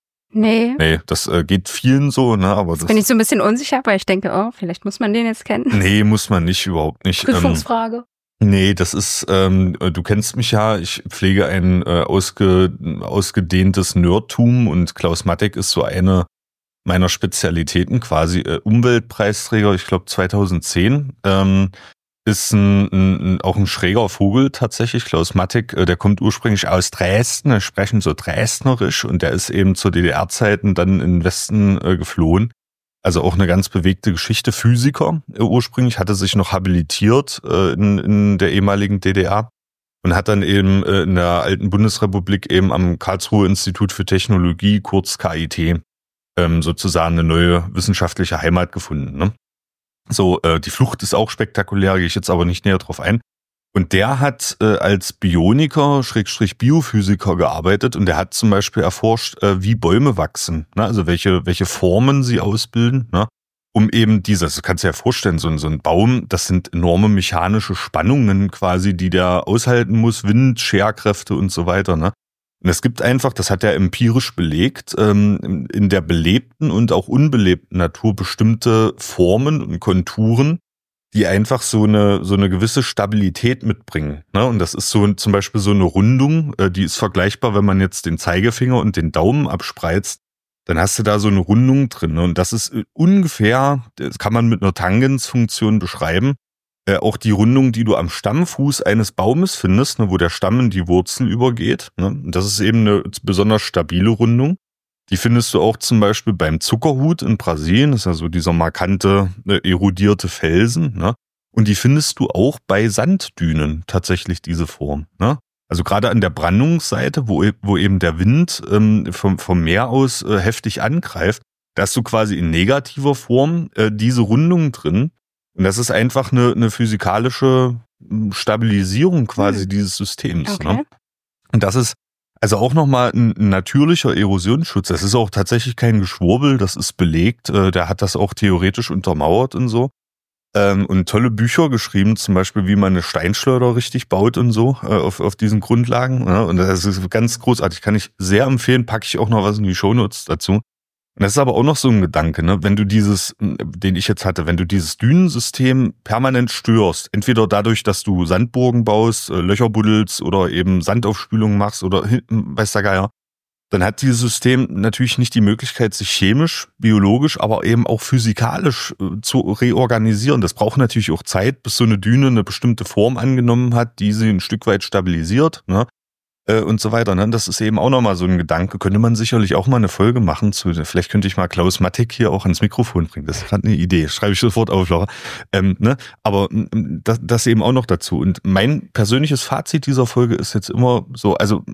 Nee. Nee, das äh, geht vielen so, ne? Aber Jetzt das bin ich so ein bisschen unsicher, weil ich denke, oh, vielleicht muss man den jetzt kennen. nee, muss man nicht, überhaupt nicht. Ähm, Prüfungsfrage. nee, das ist, ähm, du kennst mich ja, ich pflege ein äh, ausge, ausgedehntes Nerdtum und Klaus Mattek ist so eine meiner Spezialitäten, quasi äh, Umweltpreisträger, ich glaube zweitausendzehn. Ähm, ist ein, ein, auch ein schräger Vogel tatsächlich, Klaus Mattek, äh, der kommt ursprünglich aus Dresden, wir sprechen so dresdnerisch und der ist eben zu D D R-Zeiten dann in den Westen äh, geflohen. Also auch eine ganz bewegte Geschichte. Physiker äh, ursprünglich, hatte sich noch habilitiert äh, in, in der ehemaligen D D R und hat dann eben äh, in der alten Bundesrepublik eben am Karlsruher Institut für Technologie, kurz K I T, ähm, sozusagen eine neue wissenschaftliche Heimat gefunden, ne? So, äh, die Flucht ist auch spektakulär, gehe ich jetzt aber nicht näher drauf ein. Und der hat äh, als Bioniker, Schrägstrich Biophysiker gearbeitet und der hat zum Beispiel erforscht, äh, wie Bäume wachsen, ne? Also welche welche Formen sie ausbilden, ne? Um eben dieses, das kannst du dir ja vorstellen, so ein, so ein Baum, das sind enorme mechanische Spannungen quasi, die der aushalten muss, Wind, Scherkräfte und so weiter, ne? Und es gibt einfach, das hat er empirisch belegt, ähm, in der belebten und auch unbelebten Natur bestimmte Formen und Konturen, die einfach so eine so eine gewisse Stabilität mitbringen, ne? Und das ist so zum Beispiel so eine Rundung, äh, die ist vergleichbar, wenn man jetzt den Zeigefinger und den Daumen abspreizt, dann hast du da so eine Rundung drin, ne? Und das ist ungefähr, das kann man mit einer Tangensfunktion beschreiben, äh, auch die Rundung, die du am Stammfuß eines Baumes findest, ne, wo der Stamm in die Wurzel übergeht, ne? Und das ist eben eine besonders stabile Rundung. Die findest du auch zum Beispiel beim Zuckerhut in Brasilien, das ist ja so dieser markante, äh, erodierte Felsen, ne? Und die findest du auch bei Sanddünen tatsächlich, diese Form, ne? Also gerade an der Brandungsseite, wo, wo eben der Wind ähm, vom, vom Meer aus äh, heftig angreift, da hast du quasi in negativer Form äh, diese Rundung drin. Und das ist einfach eine, eine physikalische Stabilisierung quasi Hm. dieses Systems, Okay. ne? Und das ist also auch nochmal ein natürlicher Erosionsschutz. Das ist auch tatsächlich kein Geschwurbel, das ist belegt. Äh, Der hat das auch theoretisch untermauert und so. Ähm, Und tolle Bücher geschrieben, zum Beispiel, wie man eine Steinschleuder richtig baut und so, äh, auf, auf diesen Grundlagen. Ja, und das ist ganz großartig, kann ich sehr empfehlen, packe ich auch noch was in die Shownotes dazu. Und das ist aber auch noch so ein Gedanke, ne? Wenn du dieses, den ich jetzt hatte, wenn du dieses Dünensystem permanent störst, entweder dadurch, dass du Sandburgen baust, äh, Löcher buddelst oder eben Sandaufspülung machst oder hin- weiß der Geier, dann hat dieses System natürlich nicht die Möglichkeit, sich chemisch, biologisch, aber eben auch physikalisch äh, zu reorganisieren. Das braucht natürlich auch Zeit, bis so eine Düne eine bestimmte Form angenommen hat, die sie ein Stück weit stabilisiert, ne? Äh, und so weiter. Ne? Das ist eben auch nochmal so ein Gedanke. Könnte man sicherlich auch mal eine Folge machen zu, vielleicht könnte ich mal Klaus Mattek hier auch ans Mikrofon bringen. Das ist gerade eine Idee. Schreibe ich sofort auf, Laura. Ähm, ne? Aber das, das eben auch noch dazu. Und mein persönliches Fazit dieser Folge ist jetzt immer so, also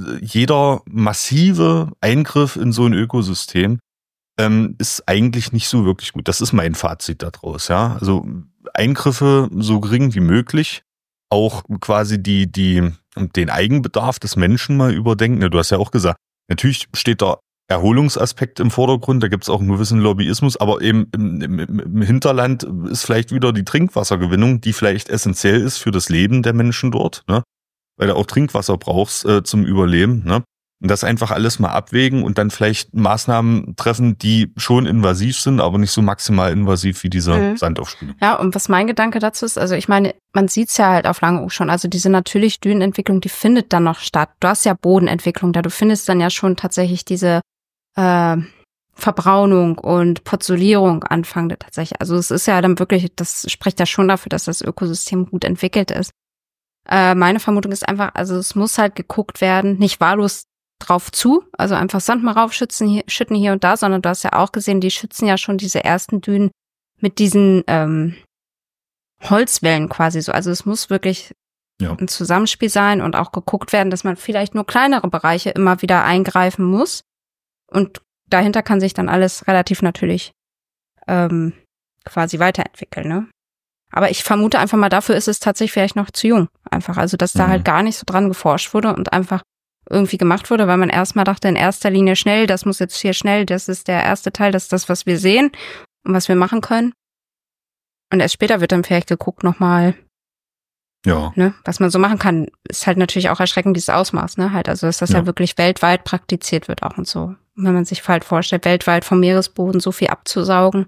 jeder massive Eingriff in so ein Ökosystem ähm, ist eigentlich nicht so wirklich gut. Das ist mein Fazit daraus, ja. Also Eingriffe so gering wie möglich, auch quasi die, die, den Eigenbedarf des Menschen mal überdenken. Du hast ja auch gesagt, natürlich steht der Erholungsaspekt im Vordergrund, da gibt es auch einen gewissen Lobbyismus, aber eben im, im, im Hinterland ist vielleicht wieder die Trinkwassergewinnung, die vielleicht essentiell ist für das Leben der Menschen dort, ne? Weil du auch Trinkwasser brauchst äh, zum Überleben, ne? Und das einfach alles mal abwägen und dann vielleicht Maßnahmen treffen, die schon invasiv sind, aber nicht so maximal invasiv wie diese mhm. Sandaufspülung. Ja, und was mein Gedanke dazu ist, also ich meine, man sieht es ja halt auf Langeoog schon, also diese natürliche Dünenentwicklung, die findet dann noch statt. Du hast ja Bodenentwicklung da, du findest dann ja schon tatsächlich diese äh, Verbraunung und Pozolierung anfangen tatsächlich. Also es ist ja dann wirklich, das spricht ja schon dafür, dass das Ökosystem gut entwickelt ist. Äh, meine Vermutung ist einfach, also es muss halt geguckt werden, nicht wahllos drauf zu, also einfach Sand mal raufschützen, hier, schütten hier und da, sondern du hast ja auch gesehen, die schützen ja schon diese ersten Dünen mit diesen ähm, Holzwellen quasi so. Also es muss wirklich ja. ein Zusammenspiel sein und auch geguckt werden, dass man vielleicht nur kleinere Bereiche immer wieder eingreifen muss. Und dahinter kann sich dann alles relativ natürlich ähm, quasi weiterentwickeln, ne? Aber ich vermute einfach mal, dafür ist es tatsächlich vielleicht noch zu jung. Einfach, also dass da mhm. halt gar nicht so dran geforscht wurde und einfach irgendwie gemacht wurde, weil man erstmal dachte, in erster Linie schnell, das muss jetzt hier schnell, das ist der erste Teil, das ist das, was wir sehen und was wir machen können. Und erst später wird dann vielleicht geguckt nochmal, ja. ne, was man so machen kann. Ist halt natürlich auch erschreckend, dieses Ausmaß, ne, halt, also dass das ja, ja wirklich weltweit praktiziert wird auch und so. Und wenn man sich halt vorstellt, weltweit vom Meeresboden so viel abzusaugen.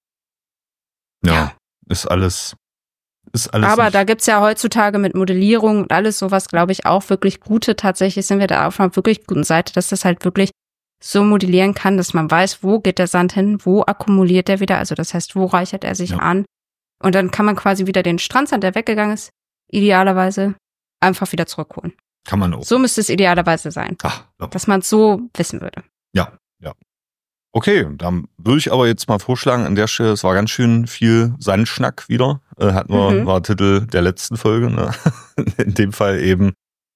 Ja, ja. ist alles... Ist alles Aber nicht. da gibt's ja heutzutage mit Modellierung und alles sowas, glaube ich, auch wirklich gute. Tatsächlich sind wir da auf einer wirklich guten Seite, dass das halt wirklich so modellieren kann, dass man weiß, wo geht der Sand hin, wo akkumuliert er wieder, also das heißt, wo reichert er sich ja. an. Und dann kann man quasi wieder den Strandsand, der weggegangen ist, idealerweise einfach wieder zurückholen. Kann man auch. So müsste es idealerweise sein, Ach, ja. dass man es so wissen würde. Ja, ja. Okay, dann würde ich aber jetzt mal vorschlagen, an der Stelle, es war ganz schön viel Sandschnack wieder, äh, hatten wir, mhm. war Titel der letzten Folge, ne? In dem Fall eben,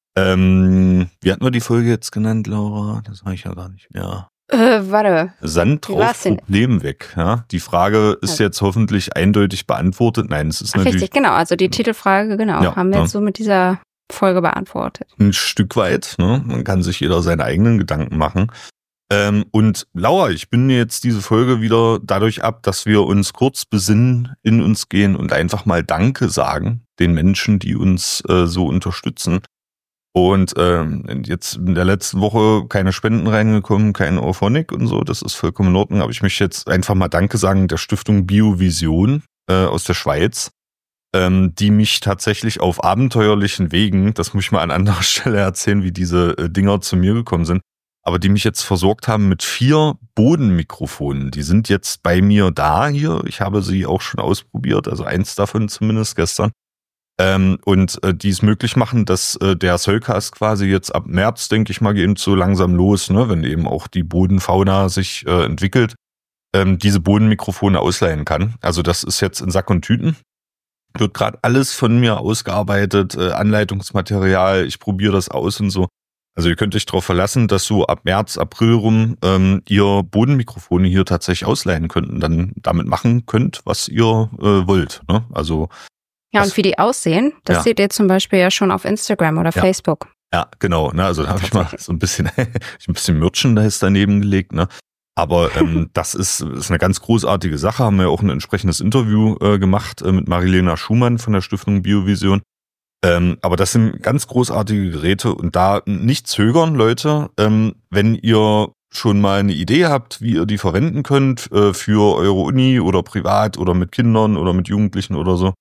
ähm, wie hatten wir die Folge jetzt genannt, Laura? Das habe ich ja gar nicht mehr. Äh, warte. Sand drauf, Problem weg, ja? Die Frage ist ja. jetzt hoffentlich eindeutig beantwortet. Nein, es ist Ach, natürlich... Richtig, genau, also die Titelfrage, genau, ja, haben wir ja. jetzt so mit dieser Folge beantwortet. Ein Stück weit, ne? Man kann sich jeder seine eigenen Gedanken machen. Ähm, und Laura, ich bin jetzt diese Folge wieder dadurch ab, dass wir uns kurz besinnen, in uns gehen und einfach mal Danke sagen den Menschen, die uns äh, so unterstützen. Und ähm, jetzt in der letzten Woche keine Spenden reingekommen, kein Auphonic und so, das ist vollkommen in Ordnung. Aber ich möchte jetzt einfach mal Danke sagen der Stiftung Biovision äh, aus der Schweiz, ähm, die mich tatsächlich auf abenteuerlichen Wegen, das muss ich mal an anderer Stelle erzählen, wie diese äh, Dinger zu mir gekommen sind, aber die mich jetzt versorgt haben mit vier Bodenmikrofonen. Die sind jetzt bei mir da hier. Ich habe sie auch schon ausprobiert, also eins davon zumindest gestern. Ähm, und äh, die es möglich machen, dass äh, der Soulcast quasi jetzt ab März, denke ich mal, geht so langsam los, ne, wenn eben auch die Bodenfauna sich äh, entwickelt, ähm, diese Bodenmikrofone ausleihen kann. Also das ist jetzt in Sack und Tüten. Wird gerade alles von mir ausgearbeitet, äh, Anleitungsmaterial, ich probiere das aus und so. Also ihr könnt euch darauf verlassen, dass so ab März, April rum ähm, ihr Bodenmikrofone hier tatsächlich ausleihen könnt und dann damit machen könnt, was ihr äh, wollt. Ne? Also ja, was, und wie die aussehen, das ja. seht ihr zum Beispiel ja schon auf Instagram oder ja. Facebook. Ja, genau. Ne? Also da habe ich mal so ein bisschen, ein bisschen Merchandise daneben gelegt. Ne? Aber ähm, das ist, ist eine ganz großartige Sache. Haben wir auch ein entsprechendes Interview äh, gemacht äh, mit Marilena Schumann von der Stiftung Biovision. Ähm, aber das sind ganz großartige Geräte und da nicht zögern, Leute, ähm, wenn ihr schon mal eine Idee habt, wie ihr die verwenden könnt äh, für eure Uni oder privat oder mit Kindern oder mit Jugendlichen oder so,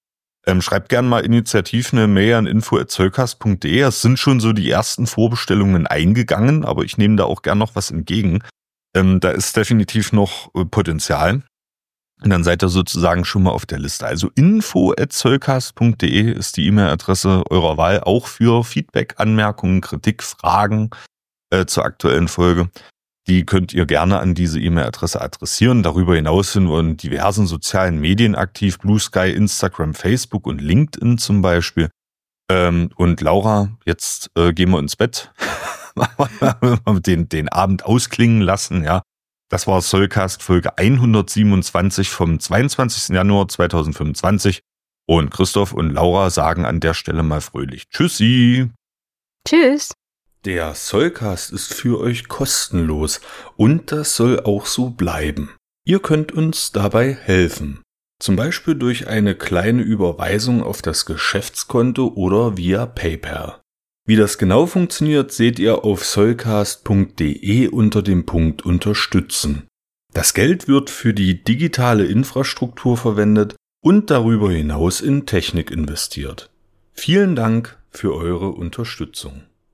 Ähm, schreibt gerne mal initiativ eine Mail an info at zollcast punkt de. Es sind schon so die ersten Vorbestellungen eingegangen, aber ich nehme da auch gern noch was entgegen. Ähm, da ist definitiv noch äh, Potenzial. Und dann seid ihr sozusagen schon mal auf der Liste. Also info at zollcast punkt de ist die E-Mail-Adresse eurer Wahl, auch für Feedback, Anmerkungen, Kritik, Fragen äh, zur aktuellen Folge. Die könnt ihr gerne an diese E-Mail-Adresse adressieren. Darüber hinaus sind wir in diversen sozialen Medien aktiv. Blue Sky, Instagram, Facebook und LinkedIn zum Beispiel. Ähm, und Laura, jetzt äh, gehen wir ins Bett. den, den Abend ausklingen lassen, ja. Das war Zollcast Folge hundertsiebenundzwanzig vom zweiundzwanzigsten Januar zweitausendfünfundzwanzig. Und Christoph und Laura sagen an der Stelle mal fröhlich Tschüssi. Tschüss. Der Zollcast ist für euch kostenlos und das soll auch so bleiben. Ihr könnt uns dabei helfen. Zum Beispiel durch eine kleine Überweisung auf das Geschäftskonto oder via PayPal. Wie das genau funktioniert, seht ihr auf zollcast punkt de unter dem Punkt Unterstützen. Das Geld wird für die digitale Infrastruktur verwendet und darüber hinaus in Technik investiert. Vielen Dank für eure Unterstützung.